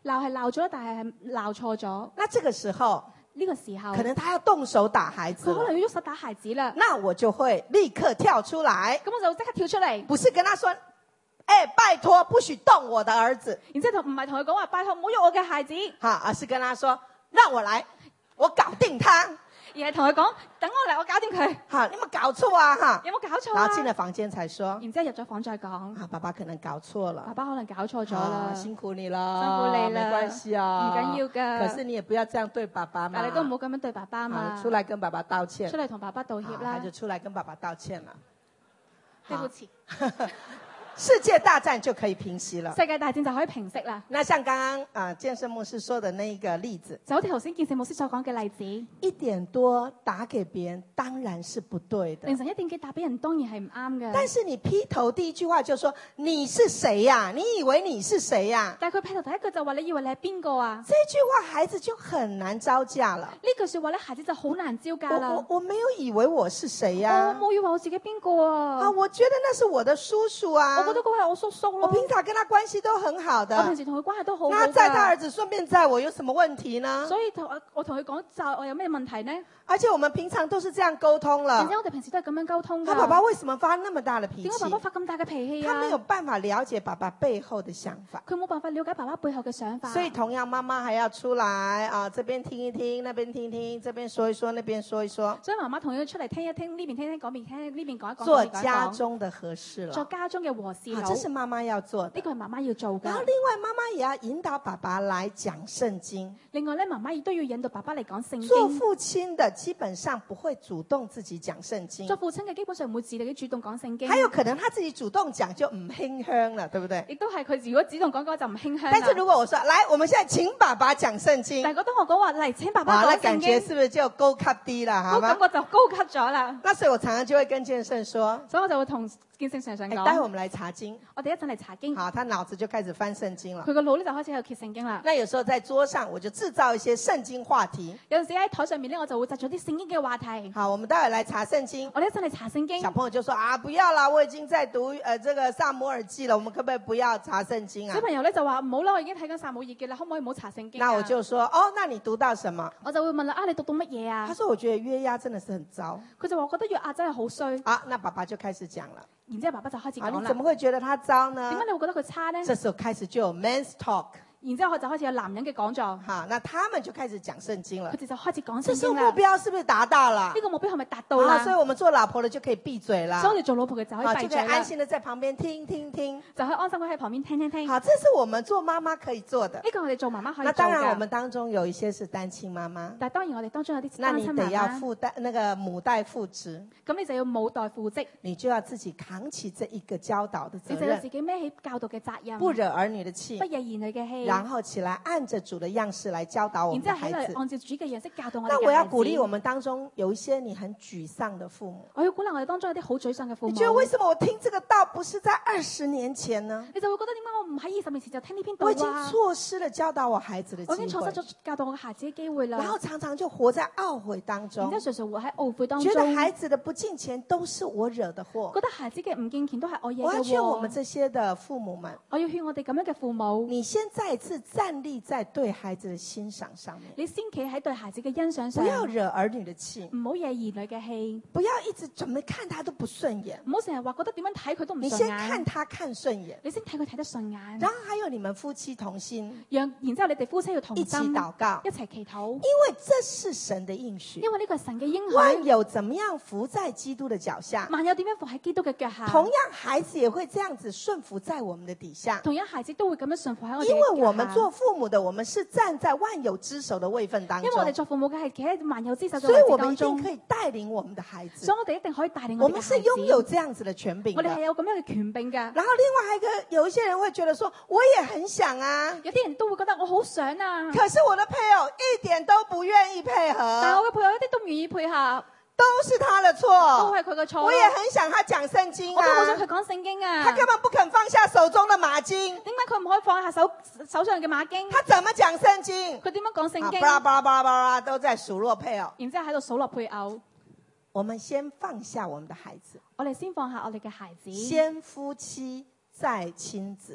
鬧係鬧咗，但係係鬧錯咗。 那這個時候， 呢個時候， 可能他要動手打孩子了， 佢可能要喐手打孩子啦。 那我就會立刻跳出來， 咁我就即刻跳出嚟， 不是跟他說，哎，拜託不許動我的兒子， 然之後同唔係同佢講話，拜託唔好喐我嘅孩子， 哈，而是跟他說，讓我來，我搞定他。 而係同佢講，等我嚟，我搞掂佢。 哈，你有冇搞錯啊？哈， 有冇搞錯啊？ 然後進了房間才說， 然之後入咗房再講， 啊，爸爸可能搞錯了， 爸爸可能搞錯咗啊啦， 辛苦你了， 辛苦你啦， 沒關係啊， 唔緊要㗎。 可是你也不要這樣對爸爸嘛， 但係你都唔好咁樣對爸爸嘛。 好，出來跟爸爸道歉， 出嚟同爸爸道歉好， 啦他就。出來跟爸爸道歉了。 對不起， 世界大戰就可以平息了。 世界大戰就可以平息啦。 那像剛剛啊、呃、建設牧師說的那一個例子， 就好似頭先建設牧師所講嘅例子， 一點多打給別人當然是不對的凌。晨一點幾打俾人當然係唔啱嘅。 但是你劈頭第一句話就說你是誰呀、啊？你以為你是誰呀、啊？ 但係佢劈頭第一句就話：你以為你係邊個啊？ 這句話孩子就很難招架了。 呢句説話咧，孩子就好難招架啦。 我我我沒有以為我是誰呀、 我冇以為我自己邊個啊？ 啊，我覺得那是我的叔叔啊。 我覺得嗰個係我叔叔咯。 我平常跟他關係都很好的。 我平時同佢關係都好好那載他兒㗎。 子順便載我有什麼問題呢？ 所以同我我同佢講就我有咩問題呢？ 而且我們平常都是這樣溝通了。 而且我哋平時都係咁樣溝通㗎。 他爸爸為什麼發那麼大的脾氣？ 點解爸爸發咁大嘅脾氣啊？ 他沒有辦法了解爸爸背後的想法。 佢冇辦法了解爸爸背後嘅想法。 所以同樣媽媽還要出來啊，這邊聽一聽，那邊聽一聽，這邊說一說，那邊說一說。 所以媽媽同樣出嚟聽一聽，呢邊聽聽，嗰邊聽聽，呢邊講一講， 做嗰邊講一講家中的和事做佬。 家中嘅和事好， 佬。 這是媽媽要做的呢。個係媽媽要做㗎。 然後另外媽媽也要引導爸爸來講聖經。 另外咧，媽媽亦都要引導爸爸嚟講聖經。 做父親的基本上不會主動自己講聖經做，父親嘅基本上唔會自己主動講聖經。 還有可能他自己主動講就唔馨香了，對不對？ 亦都係佢如果主動講嘅話就唔馨香啦。 但是如果我說，來，我們現在請爸爸講聖經， 但係當我講話嚟請爸爸啊，那講感聖經， 覺是不是就高級啲啦？好嗎？ 嗰感覺就高級咗啦。 那所以我常常就會跟建勝說， 所以我就會同建聖常常哎，待會我講， 們來查經。 我哋一陣嚟查經。 好，他腦子就開始翻聖經了。 佢個腦咧就開始喺度揭聖經啦。 那有時候在桌上，我就製造一些聖經話題。 有陣時喺台上面咧，我就會製造啲聖經嘅話題。 好，我們待會來查聖經。 我哋一陣嚟查聖經。 小朋友就說啊，不要啦，我已經在讀呃這個撒母耳記了，我們可不可以不要查聖經啊小？朋友咧就話唔好啦，我已經睇緊撒母耳記啦，可唔可以唔好查聖經啊？ 那我就說哦，那你讀到什麼？ 我就會問啦，啊你讀到乜嘢啊他？說我覺得約押真的是很糟。 佢就話我覺得約押真係好衰。 好，那爸爸就開始講了。 然之後爸爸就開始啊， 講啦你怎。麼會覺得他糟呢點解？你會覺得佢差呢？ 這時候開始就有 men's talk。 然之後佢就開始有男人嘅講座， 好，那他們就開始講聖經了佢。哋就開始講這時候目聖經啦。 標是不是達到了呢？個目標係咪達到啊， 啦？ 所以我們做老婆的就可以閉嘴了。 所以我哋做老婆嘅就可以好， 閉嘴啦就可以安，心的在旁邊聽聽聽。 就可以安心咁喺旁邊聽聽聽。呢好，這是我們做媽媽可以做的。 個我哋做媽媽可以做那當然，我㗎。 們當中有一些是單親媽媽， 但係當然我哋當中有啲那單親媽你得要媽， 負擔那個母帶父職， 咁你就要母代父職， 你就要自己扛起這一個教導的責任你就要自，己孭起教導嘅責任， 不惹兒女的氣不，惹兒女嘅氣， 然後起來按着主的樣式來教導我們的然之後喺孩子。 度按照主嘅樣式教導我哋那我要嘅孩子。 鼓勵我們當中有一些你很沮喪的父母， 我要鼓勵我哋當中有啲好沮喪嘅父母。 你覺得為什麼我聽這個道不是在二十年前呢？ 你就會覺得點解我唔喺二十年前就聽呢篇道我已經啊？ 錯失了教導我孩子的我已經機會錯失，咗教導我嘅孩子嘅機會啦。 然後常常就活在懊悔當然中之後，常常活喺懊悔當覺中， 得孩子的不敬虔都是我惹的禍覺。得孩子嘅唔敬虔都係我惹我要嘅勸我們禍。 這些的父母們， 我要勸我哋咁樣嘅父母， 你先再一次站立在對孩子的欣賞上面， 你先企喺對孩子嘅欣賞上， 不要惹兒女的氣， 唔好惹兒女嘅氣， 不要一直怎麼看他都不順眼， 唔好成日話覺得點樣睇佢都唔順你先看眼， 他看順眼， 你先睇佢睇得順眼， 然後還有你們夫妻同心， 讓然之後你哋夫妻要同一起心禱告一，齊祈禱， 因為這是神的應許。 因為呢個係神嘅應許。 萬有怎麼樣伏在基督的腳下， 萬有點樣伏喺基督嘅腳下， 同樣孩子也會這樣子順服在我們的底下。 同樣孩子都會咁樣順服喺我哋因為嘅腳我們下。 做父母的，我們是站在萬有之首的位份當中， 因為我哋做父母嘅係企喺萬有之手嘅所以位我們一定置當中， 可以帶領我們的孩子所。以我哋一定可以帶領我們是我哋嘅孩子。 擁有這樣子的權柄我哋係的。 有咁樣嘅權柄㗎。 然後另外還有一個，有一些人會覺得說，我也很想啊， 有啲人都會覺得我好想啊， 可是我的配偶一點都不願意配合， 但係我嘅配偶一啲都唔願意配合， 都是他的都錯。 係佢嘅錯。 我也很想他講聖經我都好想佢啊， 講聖經啊。 他根本不肯放下手中的馬經， 點解佢唔可以放下手手上嘅馬經？ 他怎麼講聖經？ 佢點樣講聖啊， 經？ 巴拉巴拉巴拉巴拉都在數落配偶。 然之後喺度數落配偶。 我們先放下我們的孩子， 我哋先放下我哋嘅孩子， 先夫妻再親子。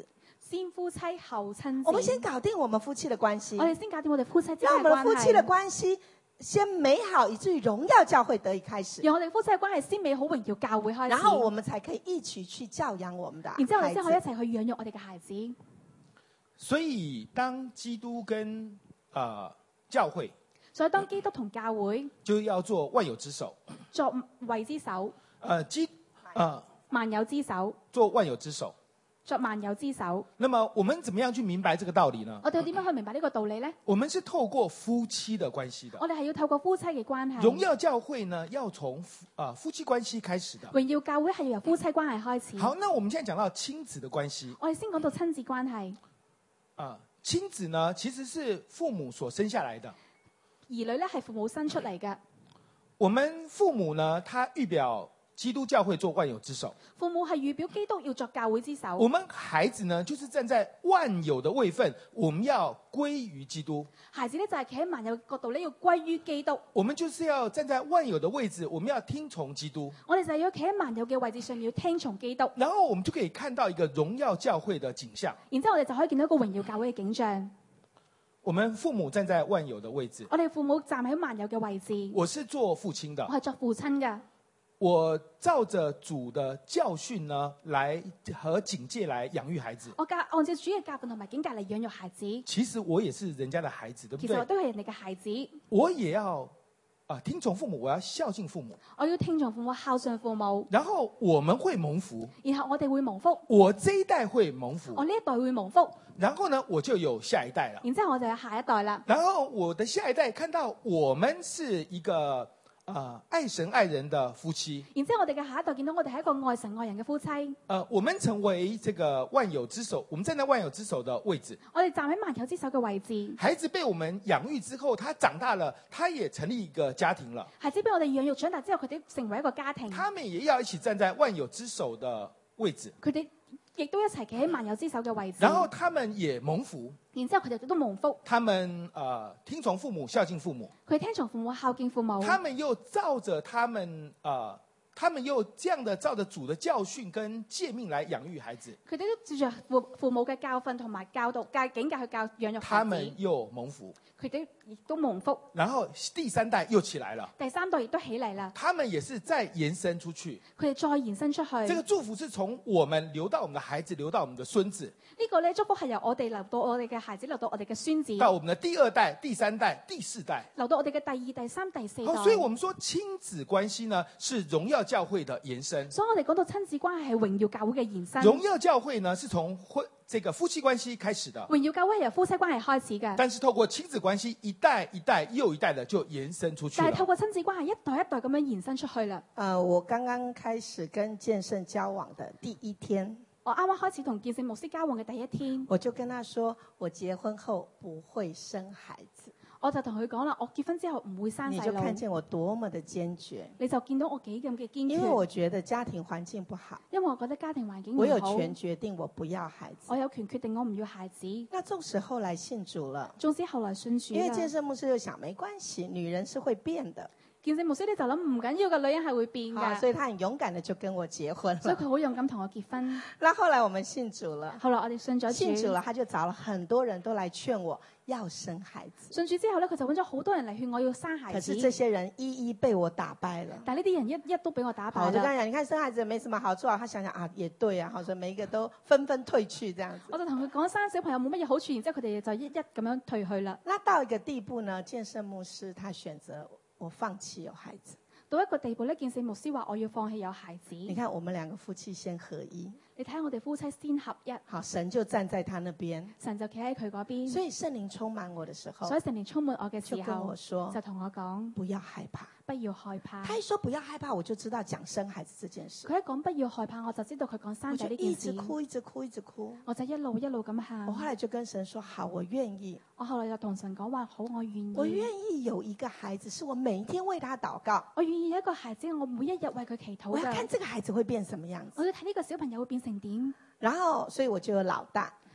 先夫妻後親我們子。 先搞定我們夫妻的關係我，哋先搞掂我哋夫妻之間讓我們嘅關夫妻的係， 關係先美好，以至於榮耀教會得以開始。 讓我哋夫妻嘅關係先美好榮耀教會開始。 然後我們才可以一起去教養我們的孩子。 然之後我哋先可以一齊去養育我哋嘅孩子。 所以當基督跟呃教會所以當基督同教會就要做萬有之首， 作為之首， 呃基呃萬有之首， 做萬有之首。 作萬有之首。 那麼我們怎麼樣去明白這個道理呢？ 我哋要點樣去明白呢個道理呢？ 我們是透過夫妻的關係的。 我哋係要透過夫妻嘅關係。 榮耀教會呢，要從啊、呃、夫妻關係開始的。 榮耀教會係要由夫妻關係開始。 好，那我們現在講到親子的關係。 我哋先講到親子關係。 啊、呃，親子呢，其實是父母所生下來的。 兒女咧係父母生出嚟嘅。 我們父母呢，他預表基督教會做萬有之首。 父母係預表基督要作教會之首。 我們孩子呢，就是站在萬有的位分，我們要歸於基督。 孩子咧就係企喺萬有角度咧，要歸於基督。 我們就是要站在萬有的位置，我們要聽從基督。 我哋就係要企喺萬有嘅位置上面，要聽從基督。 然後我們就可以看到一個榮耀教會的景象。 然之後我哋就可以見到一個榮耀教會嘅景象。 我們父母站在萬有的位置。 我哋父母站喺萬有嘅位置。 我是做父親的。 我係作父親嘅。 我照着主的教訓呢，來和警戒來養育孩子。 我教按照主嘅教訓同埋警戒嚟養育孩子。 其實我也是人家的孩子，對不對？ 其實我都係人哋嘅孩子。 我也要啊、呃、聽從父母，我要孝敬父母。 我要聽從父母，孝順父母。 然後我們會蒙福。 然後我哋會蒙福。 我這一代會蒙福。 我呢一代會蒙福。 然後呢，我就有下一代了。 然之後我就有下一代啦。 然後我的下一代看到我們是一個。啊、呃，愛神愛人的夫妻。 然之後我哋嘅下一代見到我哋係一個愛神愛人嘅夫妻。 呃，我們成為這個萬有之首，我們站在萬有之首的位置。 我哋站喺萬有之首嘅位置。 孩子被我們養育之後，他長大了，他也成立一個家庭了。 孩子被我哋養育長大之後，佢哋成為一個家庭。 他們也要一起站在萬有之首的位置。 佢哋亦都一齊企喺萬有之首嘅位置。 然後他們也蒙福。 然之後佢哋都蒙福。 他們呃聽從父母，孝敬父母。 佢聽從父母，孝敬父母。 他們又照着他們呃，他們又這樣的照着主的教訓跟誡命來養育孩子。 佢哋都照着父父母嘅教訓同埋教導、教警戒去教養育孩子。 他們又蒙福。 佢哋亦都蒙福。 然後第三代又起來了。 第三代亦都起嚟啦。 他們也是再延伸出去。 佢哋再延伸出去。 這個祝福是從我們流到我們的孩子，流到我們的孫子。 呢個咧祝福係由我哋流到我哋嘅孩子，流到我哋嘅孫子。 到我們的第二代、第三代、第四代。 流到我哋嘅第二、第三、第四代。 好，所以我們說親子關係呢，是榮耀教會的延伸。 所以我哋講到親子關係係榮耀教會嘅延伸。 榮耀教會呢，是從婚這個夫妻關係開始的。 榮耀教會係由夫妻關係開始嘅。 但是透過親子關係，一代一代又一代的就延伸出去了。 但係透過親子關係，一代一代咁樣延伸出去啦。 呃，我剛剛開始跟建聖交往的第一天， 我啱啱開始同建聖牧師交往嘅第一天， 我就跟他說，我結婚後不會生孩子。 我就同佢講啦，我結婚之後唔會生細路。 你就看見我多麼的堅決， 你就見到我幾咁嘅堅決。 因為我覺得家庭環境不好， 因為我覺得家庭環境唔好。 我有權決定我不要孩子。 我有權決定我唔要孩子。 那縱使後來信主了， 縱使後來信主， 因為建聖牧師就想，沒關係，女人是會變的。 建聖牧師你就諗唔緊要，個女人係會變㗎， 所以他很勇敢的就跟我結婚了。 所以佢好勇敢同我結婚。 那後來我們信主了， 後來我哋信咗主， 信主了，他就找了很多人都來勸我要生孩子。 信主之後咧，佢就揾咗好多人嚟勸我要生孩子。 可是這些人一一被我打敗了。 但係呢啲人一一都俾我打敗啦。 我就跟他講，你看生孩子沒什麼好處啊。他想想啊，也對啊，好，所以每一個都紛紛退去，這樣子。 我就同佢講，生小朋友冇乜嘢好處，然之後佢哋就一一咁樣退去啦。 那到一個地步呢，建聖牧師他選擇我放棄有孩子。 到一個地步咧，建聖牧師話我要放棄有孩子。 你看我們兩個夫妻先合一。 你睇下我哋夫妻先合一。 好，神就站在他那邊。 神就企喺佢嗰邊。 所以聖靈充滿我的時候， 所以聖靈充滿我嘅時候， 就跟我說， 就同我講， 不要害怕， 不要害怕。 他一說不要害怕，我就知道講生孩子這件事。 佢一講不要害怕，我就知道佢講生仔呢件事。 我就一直哭，一直哭，一直哭。 我就一路一路咁喊。 我後來就跟神說：好，我願意。 我後來就同神講話：好，我願意。 我願意有一個孩子，是我每一天為他禱告。 我願意有一個孩子，我每一日為佢祈禱。 我要看這個孩子會變什麼樣子。 我要睇呢個小朋友會變成點。 然後，所以我就有老大。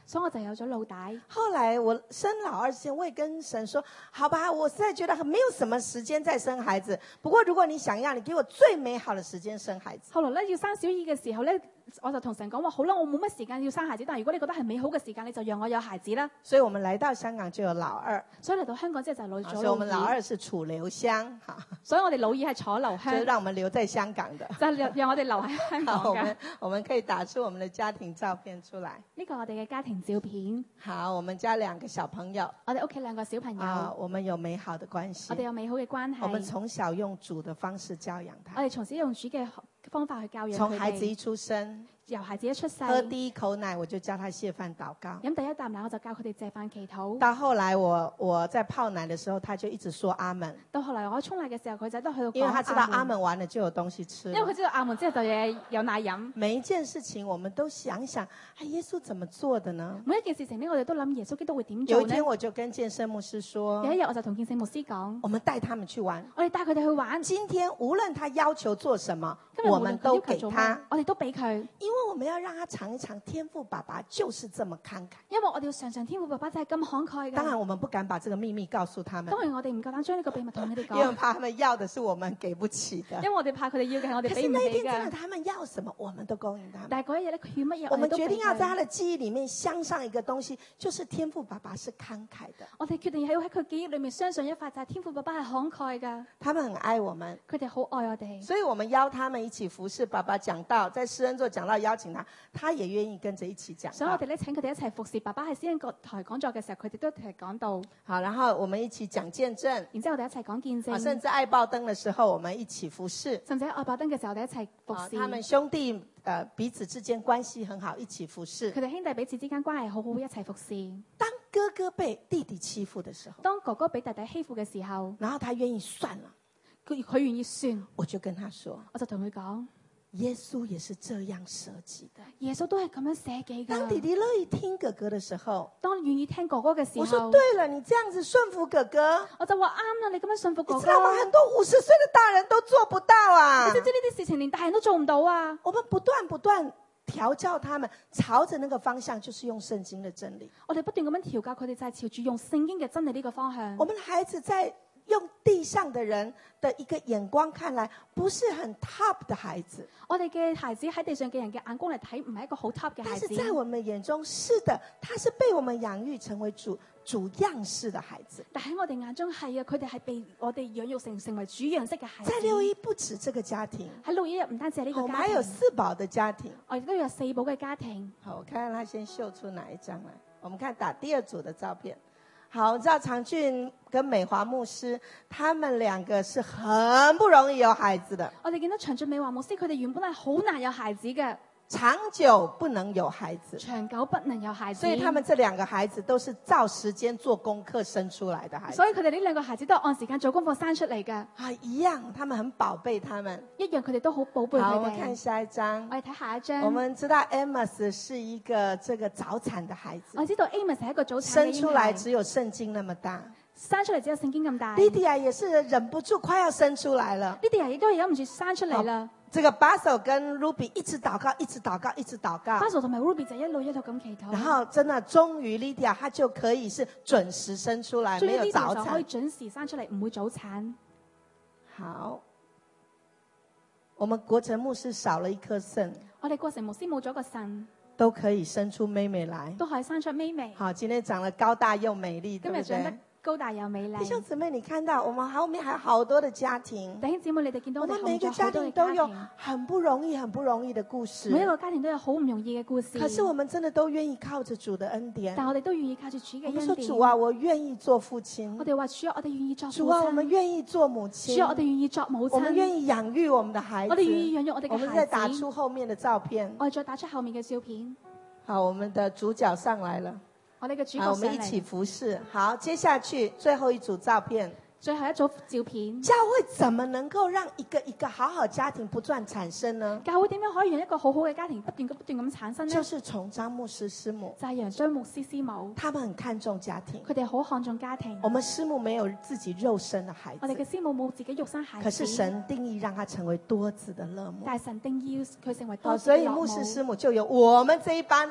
所以我就有咗老大。 後來我生老二之前，我也跟神說：好吧，我實在覺得沒有什麼時間再生孩子。不過如果你想要，你給我最美好的時間生孩子。 後來咧要生小二嘅時候咧，我就同神講話：好啦，我冇乜時間要生孩子，但係如果你覺得係美好嘅時間，你就讓我有孩子啦。 所以我們來到香港就有老二， 所以嚟到香港之後就老咗所以我們老二是儲留香，哈， 所以我哋老二係坐留香， 就是讓我們留在香港的， 就讓讓我哋留喺香港好，我嘅。 們我們可以打出我們的家庭照片出來。 呢個我哋嘅家庭照片， 好，我們家兩個小朋友， 我哋屋企兩個小朋友， 啊，我們有美好的關係， 我哋有美好嘅關係。 我們從小用主的方式教養他， 我哋從小用主嘅方法去教養佢哋。 從孩子一出生， 由孩子一出世， 喝第一口奶我就教他謝飯禱告。 飲第一啖奶我就教佢哋謝飯祈禱。 到後來我我在泡奶的時候，他就一直說阿門。 到後來我沖奶嘅時候，佢仔都去到講因為他知道阿門， 門完了就有東西吃了。 因為佢知道阿門之後就有有奶飲。 每一件事情我們都想想，哎，耶穌怎麼做的呢？ 每一件事情呢，我哋都諗耶穌基督會點做呢？ 有一天我就跟建聖牧師說， 有一日我就同建聖牧師講， 我們帶他們去玩。 我哋帶佢哋去玩。 今天無論他要求做什麼， 今日無論我們都佢要求做咩給他， 我哋都俾佢， 因為我們要讓他嘗一嘗天父爸爸就是這麼慷慨。 因為我哋要嘗嘗天父爸爸就係咁慷慨㗎。 當然我們不敢把這個秘密告訴他們， 當然我哋唔夠膽將呢個秘密同佢哋講， 因為怕他們要的是我們給不起的。 因為我哋怕佢哋要嘅係我哋可俾唔起是那一天真的㗎。 他們要什麼，我們都供應他們。 但係嗰一日咧，佢要乜嘢， 我們哋都俾決定要在他佢。 的記憶裡面鑲上一個東西，就是天父爸爸是慷慨的。 我哋決定要喺佢記憶裏面相信一塊，就係天父爸爸係慷慨㗎。 他們很愛我們， 佢哋好愛我哋， 所以我們邀他們一起服侍。爸爸講到，在施恩座講到邀請他，他也願意跟着一起講。 所以我哋咧請佢哋一齊服侍。爸爸喺施恩台講座嘅時候，佢哋都係講到。 好，然後我們一起講見證， 然之後我哋一齊講見證， 啊，甚至愛爆燈的時候，我們一起服侍。 甚至喺愛爆燈嘅時候，我哋一齊服啊， 侍。 他們兄弟呃彼此之間關係很好，一起服侍。 佢哋兄弟彼此之間關係好好，一齊服侍。 當哥哥被弟弟欺負的時候， 當哥哥俾弟弟欺負嘅時候， 然後他願意算了， 佢佢願意算， 我就跟他說， 我就同佢講， 耶穌也是這樣捨己的。 耶穌都係咁樣捨己㗎。 當弟弟樂意聽哥哥的時候， 當願意聽哥哥嘅時我說候， 對了，你這樣子順服哥哥， 我就話啱啦，你咁樣信服哥哥， 你知道嗎？很多五十歲的大人都做不到啊你！知唔知呢啲事情連大人都做唔到啊？ 我們不斷不斷調教他們，朝着那個方向，就是用聖經的真理。 我哋不斷咁樣調教佢哋，就係朝住用聖經嘅真理呢個方向。 我們的孩子在用地上的人的一個眼光看來，不是很 top 的孩子， 我哋嘅孩子喺地上嘅人嘅眼光嚟睇，唔係一個好 top 嘅孩子。 但是在我們眼中，是的，他是被我們養育成為主主樣式的孩子。 但喺我哋眼中係啊，佢哋係被我哋養育成成為主樣式嘅孩子。 在六一不止這個家庭， 喺六一日唔單止係呢個我們還有家庭， 四寶的家庭。 我亦都有四寶嘅家庭。 好，我看看他先秀出哪一張來。我們看打第二組的照片。好，我知道長俊跟美華牧師，他們兩個是很不容易有孩子的， 我哋見到長俊美華牧師，佢哋原本係好難有孩子嘅， 長久不能有孩子， 長久不能有孩子。 所以他們這兩個孩子都是照時間做功課生出來的孩子。 所以佢哋呢兩個孩子都係按時間做功課生出嚟嘅， 啊，一樣，他們很寶貝他們。 一樣佢哋都好寶貝好， 佢我們看哋。 下一張我。哋睇下一張。 我們知道 Amos 是一個這個早產的孩子我，知道 Amos 係一個早產嘅嬰生出來孩， 只有聖經那麼大。 生出嚟只有聖經咁大。 Lydia 也是忍不住快要生出來了。 呢啲人亦都係忍唔住生出嚟啦。 這個 Basil 跟 Ruby 一直禱告，一直禱告，一直禱告。 Basil 同埋 Ruby 就一路一路咁祈禱。 然後真的終於 Lydia 她就可以是準時生出來， 終於沒有呢條早就可以產。 準時生出嚟，唔會早產。 好，我們國成牧師少了一顆腎， 我哋國成牧師冇咗個腎， 都可以生出妹妹來。 都可以生出妹妹。 好，今天長得高大又美麗，對不今日長得對？ 高大又美麗。 弟兄姊妹，你看到我們後面還有好多的家庭， 弟兄姊妹，你哋見到我我哋後們每個家面好多嘅庭都有家庭， 很不容易、很不容易的故事。 每一個家庭都有好唔容易嘅故事。 可是我們真的都願意靠着主的恩典。 但我哋都願意靠住主嘅我們恩典。 說主啊，我願意做父親我。哋話主啊，我哋願意作父主啊，我們親。 願意做母主啊，我哋親。 願意作母我們願親。 意養育我們的孩子。 我哋願意養育我哋我嘅孩子。 們再打出後面的照片。 我哋再打出後面嘅照片。 好，我們的主角上來了。 我哋嘅主好， 角上我們一起嚟。 服侍。好，接下去最後一組照片。 最後一組照片。 教會怎麼能夠讓一個一個好好家庭不斷產生呢？ 教會點樣可以讓一個好好嘅家庭不斷咁不斷咁產生呢？ 就是從張牧師師母， 就係楊張牧師師母， 他們很看重家庭。 佢哋好看重家庭。 我們師母沒有自己肉身的孩我哋嘅子， 師母冇自己肉生孩子， 可是神定義讓他成為多子的樂母。 但係神定要佢成為好， 多子嘅樂所以牧師師母。 母就有我們這一班大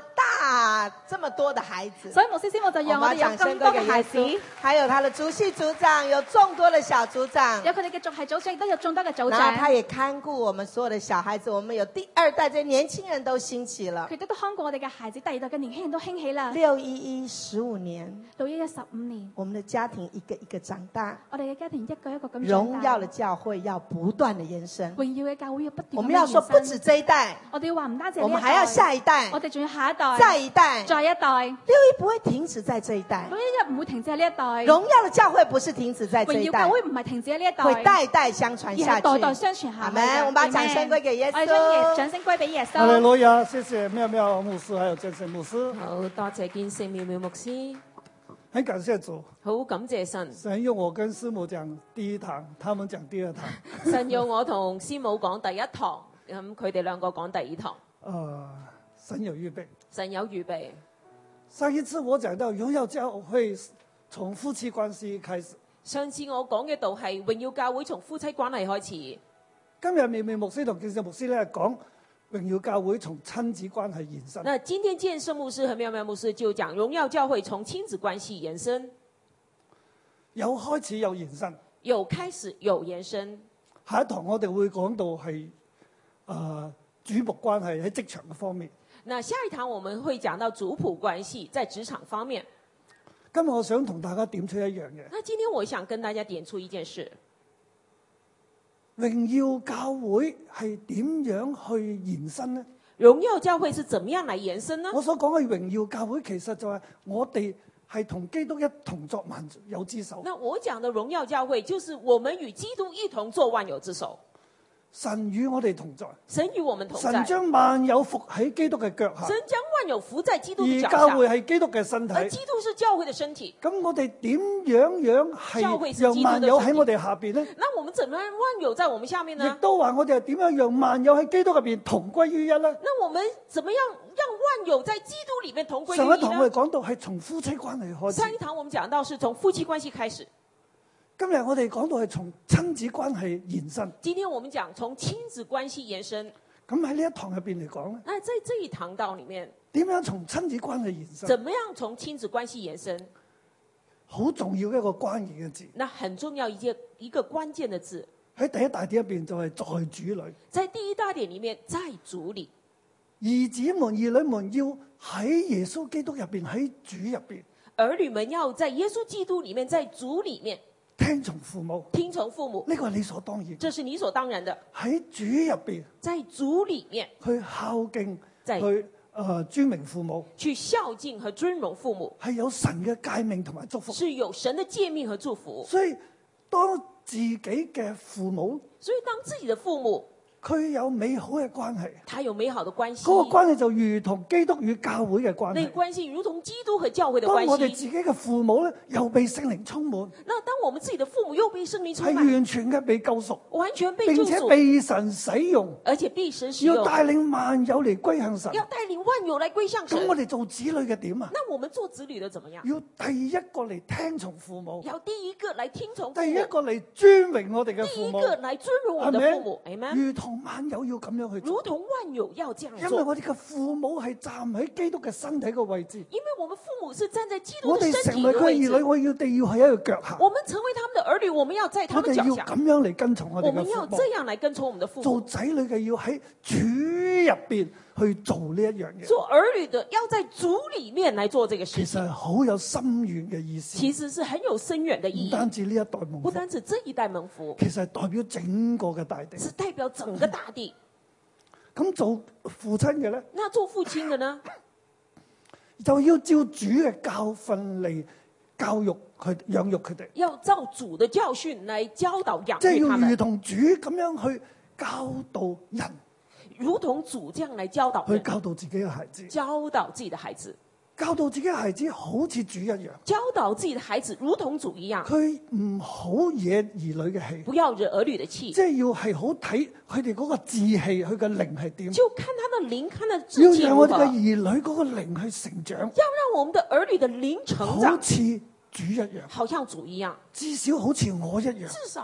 哇，這麼多的孩子， 所以牧師師母就讓我哋有咁多嘅孩子， 還有他的族系組長，有眾多的小組長， 有佢哋嘅族系組長，亦都有眾多嘅組然後他長。 也看顧我們所有的小孩子，我們有第二代，這年輕人都興起了。 佢哋都看顧我哋嘅孩子，第二代嘅年輕人都興起啦。 六一一十五年， 六一一十五年， 我們的家庭一個一個長大， 我哋嘅家庭一個一個咁長大。 榮耀的教會要不斷的延伸。 榮耀嘅教會要不斷咁我們要說不止這一代， 我哋要話唔單止呢一代， 我們還要下一代， 我哋仲要下一代， 再一代， 再一代。 六一不會停止在這一代， 六一一唔會停止喺呢一代。 榮耀的教會不是停止在這一代， 榮耀教會唔係停止喺呢一代， 會代代相傳下去， 代代相傳下去。 阿們，我們把掌聲歸給耶穌， 我哋將掌聲歸俾耶穌。 哈利路亞，謝謝妙妙牧師，還有建聖牧師。 好多謝建聖妙妙牧師， 很感謝主， 好感謝神。 神用我跟師母講第一堂，他們講第二堂。 神用我同師母講第一堂，咁佢哋兩個講第二堂。 呃，神有預備， 神有預備。 上一次我講到榮耀教會從夫妻關係開始， 上次我講嘅道係榮耀教會從夫妻關係開始。 今日妙妙牧師同建聖牧師咧講榮耀教會從親子關係延伸。 那今天建聖牧師和妙妙牧師就講榮耀教會從親子關係延伸， 有開始有延伸， 有開始有延伸。 下一堂我哋會講到係誒、呃、主僕關係喺職場嘅方面。 那下一堂我們會講到族譜關係在職場方面。 今日我想同大家點出一樣嘢。 那今天我想跟大家點出一件事： 榮耀教會係點樣去延伸呢？ 榮耀教會是怎麼樣來延伸呢？ 我所講嘅榮耀教會其實就係我哋係同基督一同作萬有之首。 那我講的榮耀教會就是我們與基督一同做萬有之首。 神與我哋同在， 神與我們同在。 神將萬有伏喺基督嘅腳下， 神將萬有伏在基督嘅腳下。 而教會係基督嘅身體， 而基督是教會嘅身體。 咁我哋點樣樣係讓萬有喺我哋下邊呢？ 那我們怎麼樣萬有在我們下面呢？ 亦都話我哋係點樣讓萬有喺基督入邊同歸於一呢？ 那我們怎麼樣讓萬有在基督裡面同歸於一呢？ 上一堂我哋講到係從夫妻關係開始。 上一堂我們講到是從夫妻關係開始。 今日我哋講到係從親子關係延伸。 今天我們講從親子關係延伸。 咁喺呢一堂入邊嚟講咧， 那在這一堂道裡面， 點樣從親子關係延伸？ 怎麼樣從親子關係延伸？ 好重要嘅一個關鍵嘅字。 那很重要一件一個關鍵的字。 喺第一大點入邊就係在主裏。 在第一大點裡面，在主裡。 兒子們、兒女們要喺耶穌基督入邊，喺主入邊。 兒女們要在耶穌基督裡面，在主裡面。 聽從父母， 聽從父母， 呢個係理所當然。 這是理所當然的。 喺主入邊， 在主裡面去孝敬， 在去誒、呃、尊榮父母， 去孝敬和尊榮父母， 係有神嘅誡命同埋祝福。 是有神的誡命和祝福。 所以當自己嘅父母， 所以當自己的父母， 佢有美好嘅關係， 他有美好的關係， 嗰、那個關係就如同基督與教會嘅關係。 那關係如同基督和教會的關係。 當我哋自己嘅父母咧，又被聖靈充滿， 那當我們自己的父母又被聖靈充係滿， 完全嘅被救贖， 完全被並且救贖， 被神使用， 而且被神使用， 要帶領萬有嚟歸向神。 要帶領萬有來歸向神。 咁我哋做子女嘅點啊？ 那我們做子女的怎麼樣？ 要第一個嚟聽從父母， 要第一個來聽從父母， 第一個嚟尊榮我哋嘅父母， 第一個來尊榮我們的父母，係咪？ 如同萬有要咁樣去做， 如同萬有要這樣做。 因為我哋嘅父母係站喺基督嘅身體嘅位置， 因為我們父母是站在基督我哋的身體成為佢的位置。 兒女，我要哋要喺一個腳下。 我們成為他們的兒女，我們要在他我哋要們腳下。 咁樣嚟跟從我哋嘅我們要父母。 這樣來跟從我們的父母。 做仔女嘅要喺主入邊去做呢一樣嘢。 做兒女的要在主裏面來做這個事情。 其實係好有深遠嘅意思。 其實是很有深遠的意義。 唔單止呢一代蒙福， 不單止這一代蒙福， 其實係代表整個嘅大地。 是代表整個大地。 咁做父親嘅咧， 那做父親嘅呢， 就要照主嘅教訓嚟教育佢、養育佢哋。 要照主的教訓來教導養即係要如育他們， 同主咁樣去教導人， 如同主這樣來教導去人， 教導自己嘅孩子， 教導自己的孩子， 教導自己嘅孩子好似主一樣。 教導自己的孩子如同主一樣， 佢唔好惹兒女嘅氣， 不要惹兒女的氣即，係要係好睇佢哋嗰個志氣，佢嘅靈係點。 就看他的靈，看他的要志氣如何。 讓我哋嘅兒女嗰個靈去成長， 要讓我們的兒女的靈成長， 好似主一樣， 好像主一樣， 至少好似我一樣。 至少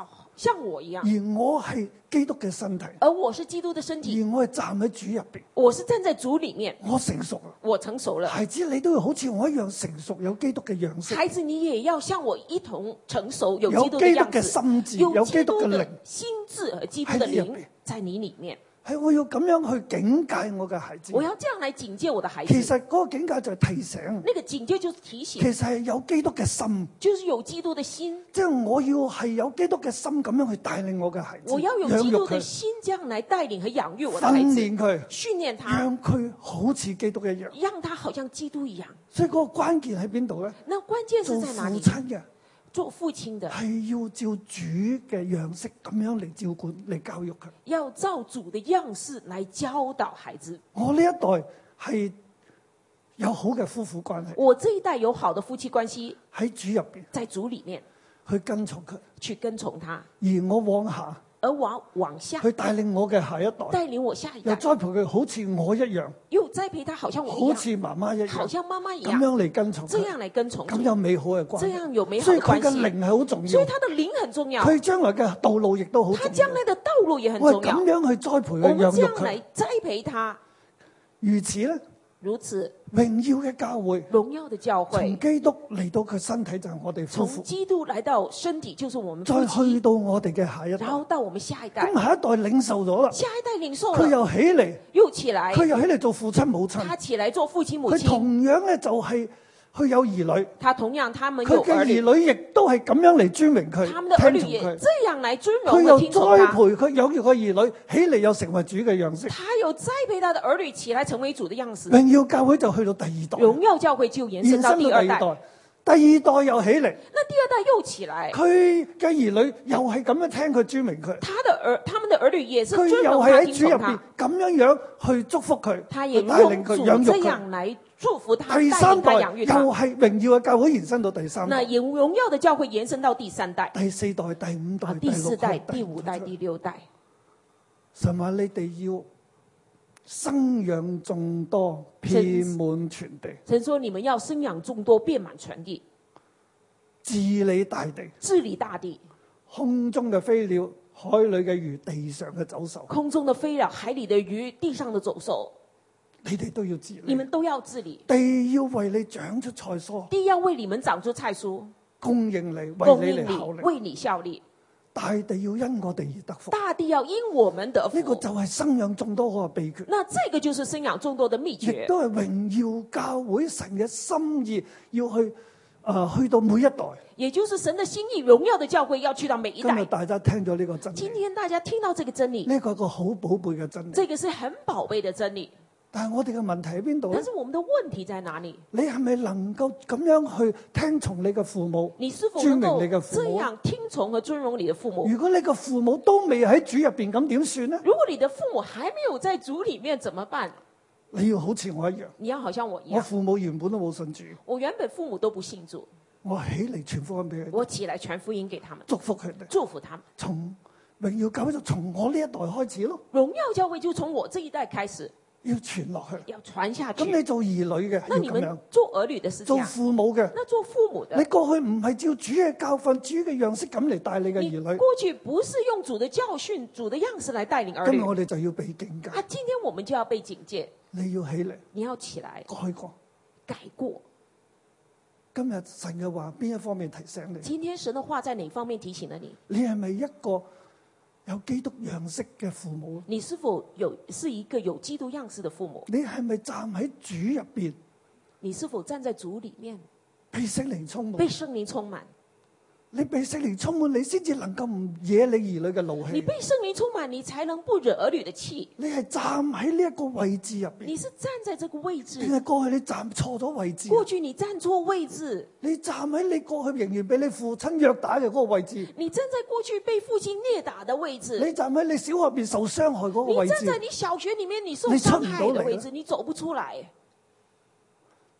像我一樣， 而我係基督嘅身體， 而我是基督的身而體， 我係站喺主入邊， 我是站在主裡面， 我成熟啦。 我成熟了。 孩子，你都要好似我一樣成熟，有基督嘅樣式， 孩子，你也要像我一同成熟，有有基督的基督嘅樣子， 心智，有基有基督督嘅靈的心智和基督的靈喺你入邊在你裡面。 係我要咁樣去警戒我嘅孩子。 我要這樣來警戒我的孩子。 其實嗰個警戒就係提醒， 那個警戒就是提醒， 其實係有基督嘅心， 就是有基督的心。 即係我要係有基督嘅心咁樣去帶領我嘅孩子， 我要有養育基督的佢， 心，這樣來帶領和養育我的孩訓子， 練佢， 訓練他， 讓佢好似基督一樣。 讓他好像基督一樣。 所以嗰個關鍵喺邊度咧？ 那關鍵做父是在哪裡？ 親嘅做父親的係要照主嘅樣式咁樣嚟照顧、嚟教育佢。 要照主的樣式來教導孩子。 我呢一代係有好嘅夫婦關係， 我這一代有好的夫妻關係， 喺主入邊在主裡面去跟從佢， 去跟從他， 而我往下而往往下去帶領我嘅下一代， 帶領我下一又代， 栽培佢好似我一樣， 又栽培他好像我一樣， 好似媽媽一樣， 好像媽媽一咁樣， 樣嚟跟從佢， 這樣來跟從主， 咁有美好嘅關這係。 樣有美好所以的關係。 佢嘅靈係好重要所以，他的靈很重要， 佢將來嘅道路亦都好重要。 他將來的道路也很我重要。 係咁樣去栽培佢、 我們這養育佢樣來，栽培他， 如此咧， 如此榮耀嘅教會榮耀的教會從，基督嚟到佢身體就係我哋夫婦， 從基督來到身體就是我們夫再妻， 去到我哋嘅下一代然，後到我們下一代， 咁下一代領受咗啦， 下一代領受了， 佢又起嚟， 又起來， 佢又起嚟做父親母親， 他起來做父親母佢親， 同樣咧就係佢有兒女， 他同樣他們佢嘅有兒女， 兒女亦都係咁樣嚟尊榮佢， 他們的兒女也聽從佢， 這樣來尊榮和佢又聽從他。 栽培佢養育個兒女，起嚟又成為主嘅樣式。 他有栽培他的兒女起來成為主的樣式， 榮耀教會就去到第二代， 榮耀教會就延伸到延伸到第第二代， 二代，第二代又起嚟， 那第二代又起來， 佢嘅兒女又係咁樣聽佢尊榮佢， 他的兒他們的兒女也是佢尊榮他、 又係喺聽從主入邊他， 咁樣樣去祝福佢， 他也去帶領佢、 用主養育佢。 這樣來祝福他、帶領第三代他、 又養育他。 係榮耀嘅教會延伸到第三那代、 也榮耀的教會延伸到第三代、 第四代、第五代、 啊、 第六第四代、 代、 第五代、第六代。 神話你哋要生養眾多，遍滿全地， 神說：你們要生養眾多，遍滿全地， 治理大地， 治理大地， 空中嘅飛鳥、海裏嘅魚、地上嘅走獸， 空中的飛鳥、海裡的魚、地上的走獸， 你哋都要治理。 你們都要治理。 地要為你長出菜蔬， 地要為你們長出菜蔬， 供應你，為供應你， 你嚟效力。 為你效力。 大地要因我哋而得福， 大地要因我們得福。 呢個就係生養眾多嗰個秘訣， 那這個就是生養眾多的秘亦訣， 都係榮耀教會神嘅心意，要去誒、呃、去到每一代。 也就是神的心意，榮耀的教會要去到每一今日代。 大家聽咗呢個真理， 今天大家聽到這個真理， 呢個係個好寶貝嘅真理。 這個是很寶貝的真理。 但係我哋嘅問題喺邊度咧但？是我們的問題在哪裡？ 你係咪能夠咁樣去聽從你嘅父母？ 你是否尊能夠榮你嘅父母？ 這樣聽從和尊榮你的父母？ 如果你嘅父母都未喺主入邊，咁點算呢？ 如果你的父母還沒有在主裡面，怎麼辦？ 你要好似我一樣， 你要好像我一我樣， 父母原本都冇信主， 我原本父母都不信主， 我起嚟傳福音俾佢哋， 我起來傳福音給他們， 祝福佢哋。 祝福他們。 從榮耀教會就從我呢一代開始咯， 榮耀教會就從我這一代開始要傳落去。 要傳下去。 咁你做兒女嘅那你們要咁樣， 做兒女的是這做樣， 父母嘅， 那做父母的你過去唔係照主嘅教訓、主嘅樣式咁嚟帶你嘅兒你女， 過去不是用主的教訓、主的樣式來帶領兒今日我女， 哋就要被警戒。 啊，今天我們就要被警戒， 你要起嚟你要起來改過。 改過。 今日神嘅話邊一方面提醒你？ 今天神的話在哪方面提醒了你？ 你係咪一個有基督樣式嘅父母？ 你是否有是一個有基督樣式的父母？ 你係咪站喺主入邊， 你是否站在主裡面， 被聖靈充滿？ 被聖靈充滿？ 你被聖靈充滿，你先至能夠唔惹你兒女嘅怒氣。 你被聖靈充滿，你才能不惹兒女的氣。 你係站喺呢一個位置入邊， 你是站在這個位置定，係過去你站錯咗位置？ 過去你站錯位置， 你站喺你過去仍然俾你父親虐打嘅嗰個位置， 你站在過去被父親虐打的位置， 你站喺你小學入邊受傷害嗰個你位置， 站在你小學裡面你受你出唔傷害到嚟啦的位置，你走不出來。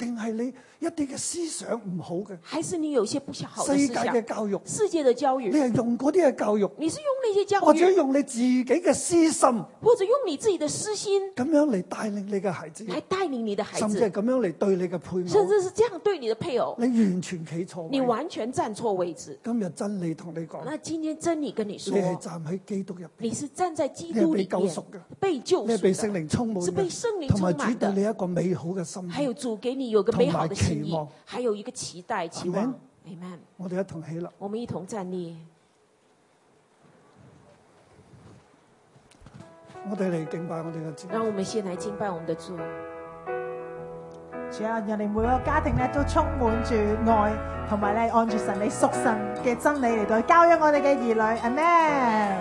定係你一啲嘅思想唔好嘅， 還是你有些不好的世界思想？ 嘅教育， 世界的教育， 你係用嗰啲嘅教育， 你是用那些教或者育， 用你自己嘅私心， 或者用你自己的私心咁樣嚟帶領你嘅孩子， 來帶領你的孩甚至係子， 咁樣嚟對你嘅配偶， 甚至是這樣對你的配偶， 你完全企錯位， 你完全站錯位置。 今日真理同你講， 那今天真理跟你說， 你係站喺基督入邊， 你是站在基督你係被裏面救贖嘅， 被救你係被贖的， 聖靈充滿是被嘅， 聖靈同埋充滿的， 主對你一個美好嘅心意。 還有主給你有個美好的心意同埋期望， 還有一個期待期望。Amen。 我哋一同起立， 我們一同站立， 我哋嚟敬拜我哋嘅主。 讓我們先來敬拜我們的主。 主啊，讓你每個家庭咧都充滿住愛，同埋咧按住神你屬神嘅真理嚟到去教養我哋嘅兒女。Amen。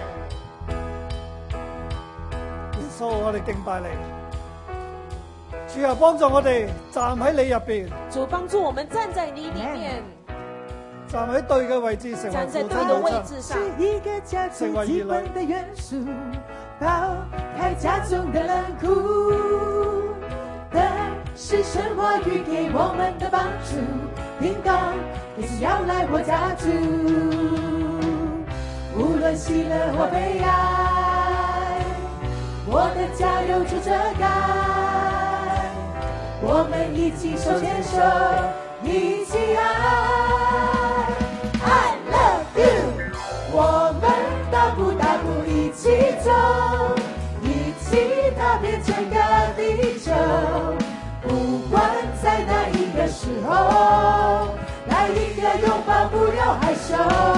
耶穌，我哋敬拜你。主啊，幫助我哋站喺你入邊， 主幫助我們站在你裏面， 站喺對嘅位置，成為站在父對的位親母親。 置上。 是一個家最基本的元素，拋開家中的冷酷，但是神話語給我們的幫助，聽到也是要來我家住，無論喜樂或悲哀，我的家有主遮蓋。我們一起手牽手，一起愛。I love you。我們大步大步一起走，一起踏遍整個地球。不管在哪一個時候，來一個擁抱，不要害羞。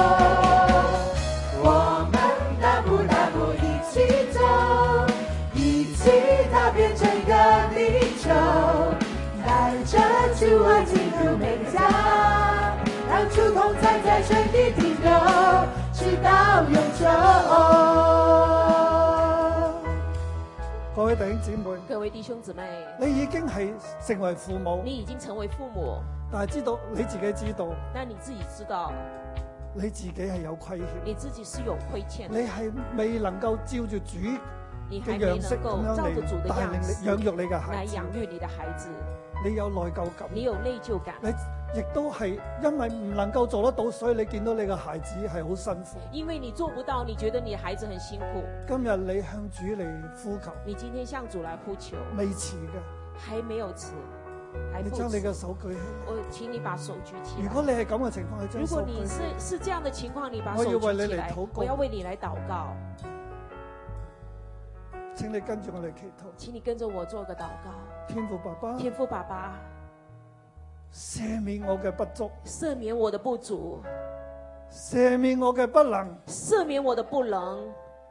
我們大步大步一起走，一起踏遍整個地球。帶着主愛進入每個家，讓主同在在全地停留，直到永久。 各位弟兄姊妹， 各位弟兄姊妹， 你已經係成為父母， 你已經成為父母， 但係知道你自己知道， 但你自己知道你自己係有虧欠， 你自己是有虧欠的， 你係未能夠照住主你還嘅沒能樣式咁樣夠照着主嚟帶的樣領式你養育你嘅孩子， 來養育你的孩子， 你有內疚感， 你有內疚感， 你亦都係因為唔能夠做得到，所以你見到你嘅孩子係好辛苦。 因為你做不到，你覺得你的孩子很辛苦。 今日你向主嚟呼求， 你今天向主來呼求， 未遲嘅， 還沒有遲，還不你將你嘅遲。 手舉起。 我請你把手舉起來。 如果你係咁嘅情況，你將如手舉起。 果你是是這樣的情況，你把手我要為舉起來你嚟禱告， 我要為你來禱告。 請你跟住我嚟祈禱。 請你跟着我做個禱告。 天父爸爸， 天父爸爸， 赦免我嘅不足， 赦免我的不足， 赦免我嘅不能， 赦免我的不能，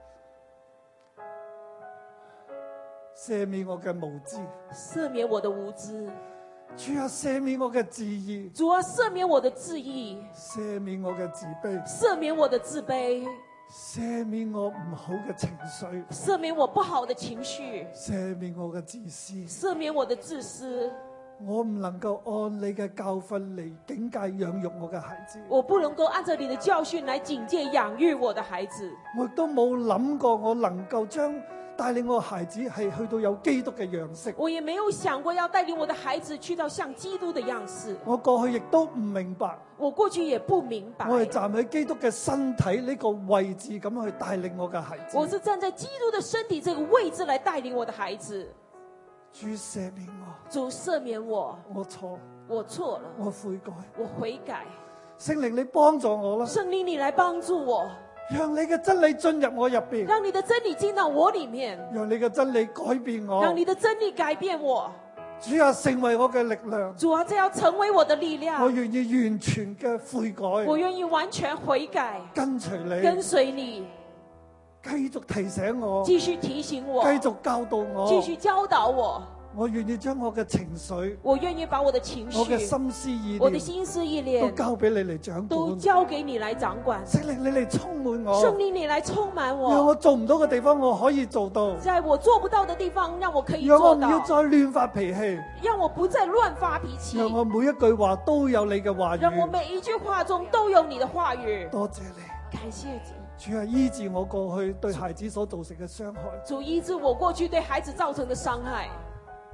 赦免我嘅無知。 赦免我的無知。 主啊，赦免我嘅自義， 主啊，赦免我的自義， 赦免我嘅自卑， 赦免我的自卑， 赦免我唔好嘅情緒， 赦免我不好的情緒， 赦免我嘅自私。 赦免我的自私。 我唔能夠按你嘅教訓嚟警戒養育我嘅孩子， 我不能夠按照你的教訓來警戒養育我的孩子。 我亦都冇諗過我能夠將帶領我嘅孩子係去到有基督嘅樣式。 我也沒有想過要帶領我的孩子去到像基督的樣式。 我過去亦都唔明白， 我過去也不明白。 我係站喺基督嘅身體呢個位置咁樣去帶領我嘅孩子。 我是站在基督的身體這個位置來帶領我的孩子。 主赦免我， 主赦免我， 我錯， 我錯了， 我悔改， 我悔改。 聖靈你幫助我啦， 聖靈你來幫助我， 讓你嘅真理進入我入邊， 讓你的真理進到我裏面， 讓你嘅真理改變我， 讓你的真理改變我。 主啊，成為我嘅力量， 主啊，這要成為我的力量。 我願意完全嘅悔改， 我願意完全悔改， 跟隨你， 跟隨你， 繼續提醒我， 繼續提醒我， 繼續教導我， 繼續教導我。 我願意將我嘅情緒， 我願意把我的情緒， 我嘅心思意我的念心思意都念交俾你嚟掌都管。 交給你來掌管。 聖靈你嚟充滿我， 聖靈你來充滿讓我， 我做唔到嘅地方我可以做到， 在我做不到的地方讓我可以讓我做到， 唔要再亂發脾氣， 讓我不再亂發脾氣， 讓我每一句話都有你嘅話讓我語。 每一句話中都有你的話語。 多謝你， 感謝主， 主啊，醫治我過去對孩子所造成嘅傷害。 主醫治我過去對孩子造成的傷害。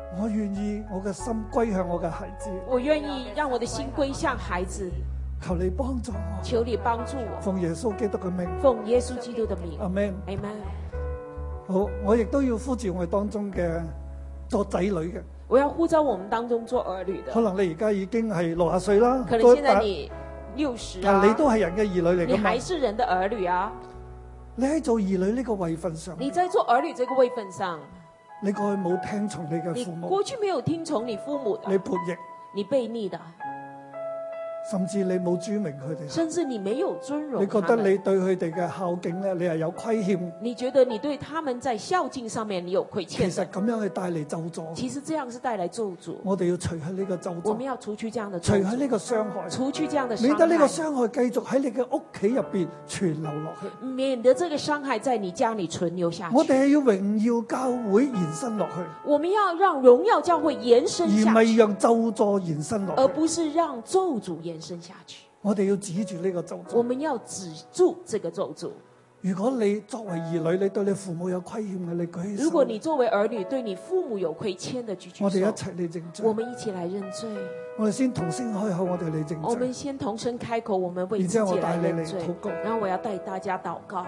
我願意我嘅心歸向我嘅孩子， 我願意讓我的心歸向孩子。 求你幫助我， 求你幫助我， 奉耶穌基督嘅名， 奉耶穌基督的名。 阿們。 阿們。 好，我亦都要呼召我哋當中嘅做仔女嘅。 我要呼召我們當中做兒女的。 可能你而家已經係六十歲啦， 可能現在你六十啊， 但你都係人嘅兒女嚟㗎嘛。 你還是人的兒女啊。 你喺做兒女呢個位份上， 你在做兒女這個位份上， 你過去冇聽從你嘅父母， 你過去沒有聽從你父母的， 你叛逆， 你悖逆的。 甚至你冇尊榮佢哋， 甚至你沒有尊榮。 你覺得你對佢哋嘅孝敬咧，你係有虧欠？ 你覺得你對他們在孝敬上面你有虧欠？ 其實咁樣係帶嚟咒詛。 其實這樣是帶來咒詛。 我哋要除去呢個咒詛。 我們要除去這樣的咒詛。 除去呢個傷害。 除去這樣的傷害。 免得呢個傷害繼續喺你嘅屋企入邊存留落去。 免得這個傷害在你家裏存留下去。 我哋係要榮耀教會延伸落去。 我們要讓榮耀教會延伸下去， 而唔係讓咒詛延伸落去。 而不是讓咒詛延伸下去。 我哋要指住呢個咒詛。 我們要指住這個咒詛。 如果你作為兒女，你對你父母有虧欠嘅，你舉起手。 如果你作為兒女對你父母有虧欠的，舉舉手。 我哋一齊嚟認罪。 我們一起來認罪。 我哋先同聲開口，我哋嚟認罪。 我們先同聲開口，我們為自己來認罪。然後我帶你嚟禱告。然後我要帶大家禱告。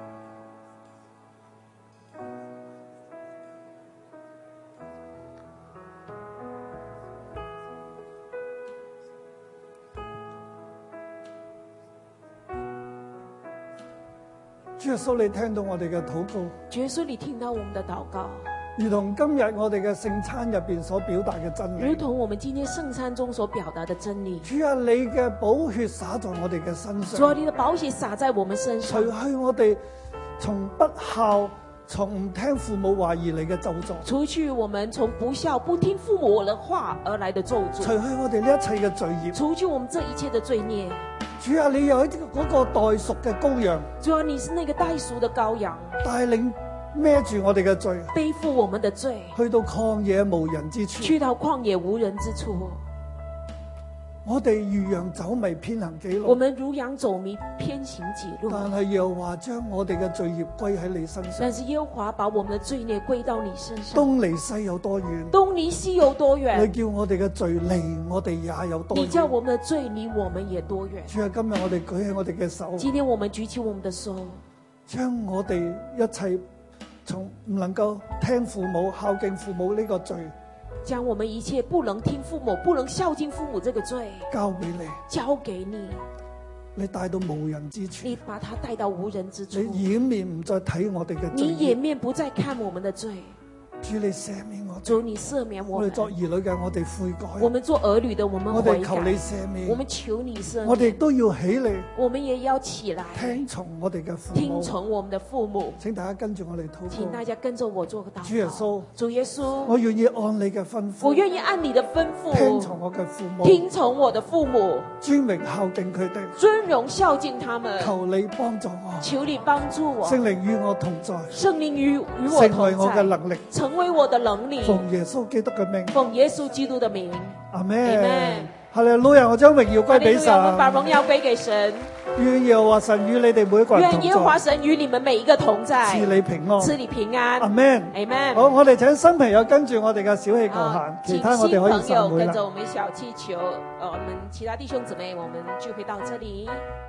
主耶穌，你聽到我哋嘅禱告。 主耶穌，你聽到我們的禱告。 如同今日我哋嘅聖餐入邊所表達嘅真理。 如同我們今天聖餐中所表達的真理。 主啊，你嘅寶血灑在我哋嘅身上。 主啊，你的寶血灑在我們身上。 除去我哋從不孝、從唔聽父母話而嚟嘅咒詛。 除去我們從不孝、不聽父母的話而來的咒詛。 除去我哋呢一切嘅罪孽。 除去我們這一切的罪孽。 主啊，你有一嗰個代贖嘅羔羊。 主啊，你是那個代贖的羔羊， 帶領孭住我哋嘅罪， 背負我們的罪， 去到曠野無人之處。 去到曠野無人之處。 我哋如羊走迷，偏行己路。 我們如羊走迷，偏行己路。 但係耶和華將我哋嘅罪孽歸喺你身上。 但是耶和華把我們的罪孽歸到你身上。 東離西有多遠？ 東離西有多遠？ 你叫我哋嘅罪離我哋也有多遠？ 你叫我們的罪離我們也多遠？ 主啊，今日我哋舉起我哋嘅手。 今天我們舉起我們的手， 將我哋一切從唔能夠聽父母、孝敬父母呢個罪。 將我們一切不能聽父母、不能孝敬父母這個罪交俾你， 交給你， 你帶到無人之處， 你把他帶到無人之處， 你掩面唔再睇我哋嘅罪， 你掩面不再看我們的罪。 主你赦免我， 主你赦免我們。 我哋作兒女嘅，我哋悔改。 我們做兒女的，我們悔改。 我哋求你赦免。 我們求你赦免。 我哋都要起嚟。 我們也要起來。 聽從我哋嘅父母。 聽從我們的父母。 請大家跟住我嚟禱告。 請大家跟着我做個禱告。 主耶穌， 主耶穌， 我願意按你嘅吩咐。 我願意按你的吩咐。 聽從我嘅父母。 聽從我的父母。 尊榮孝敬佢哋。 尊榮孝敬他們。 求你幫助我。 求你幫助我。 聖靈與我同在。 聖靈與與我同在。 成為我嘅能力。 成為我的能力。 奉耶穌基督嘅名， 奉耶穌基督的名， 阿們。哈利路亞，我將榮耀歸俾神。 我們把榮耀歸給神。 願耶和華神與你哋每一個人同在。 願耶和華神與你們每一個同在。 賜你平安， 賜你平安。 阿們， 阿們。 好，我哋請新朋友跟住我哋嘅小氣球行，其他我哋可以散會啦。 請新朋友跟着我們小氣球，呃，我們其他弟兄姊妹，我們聚會到這裡。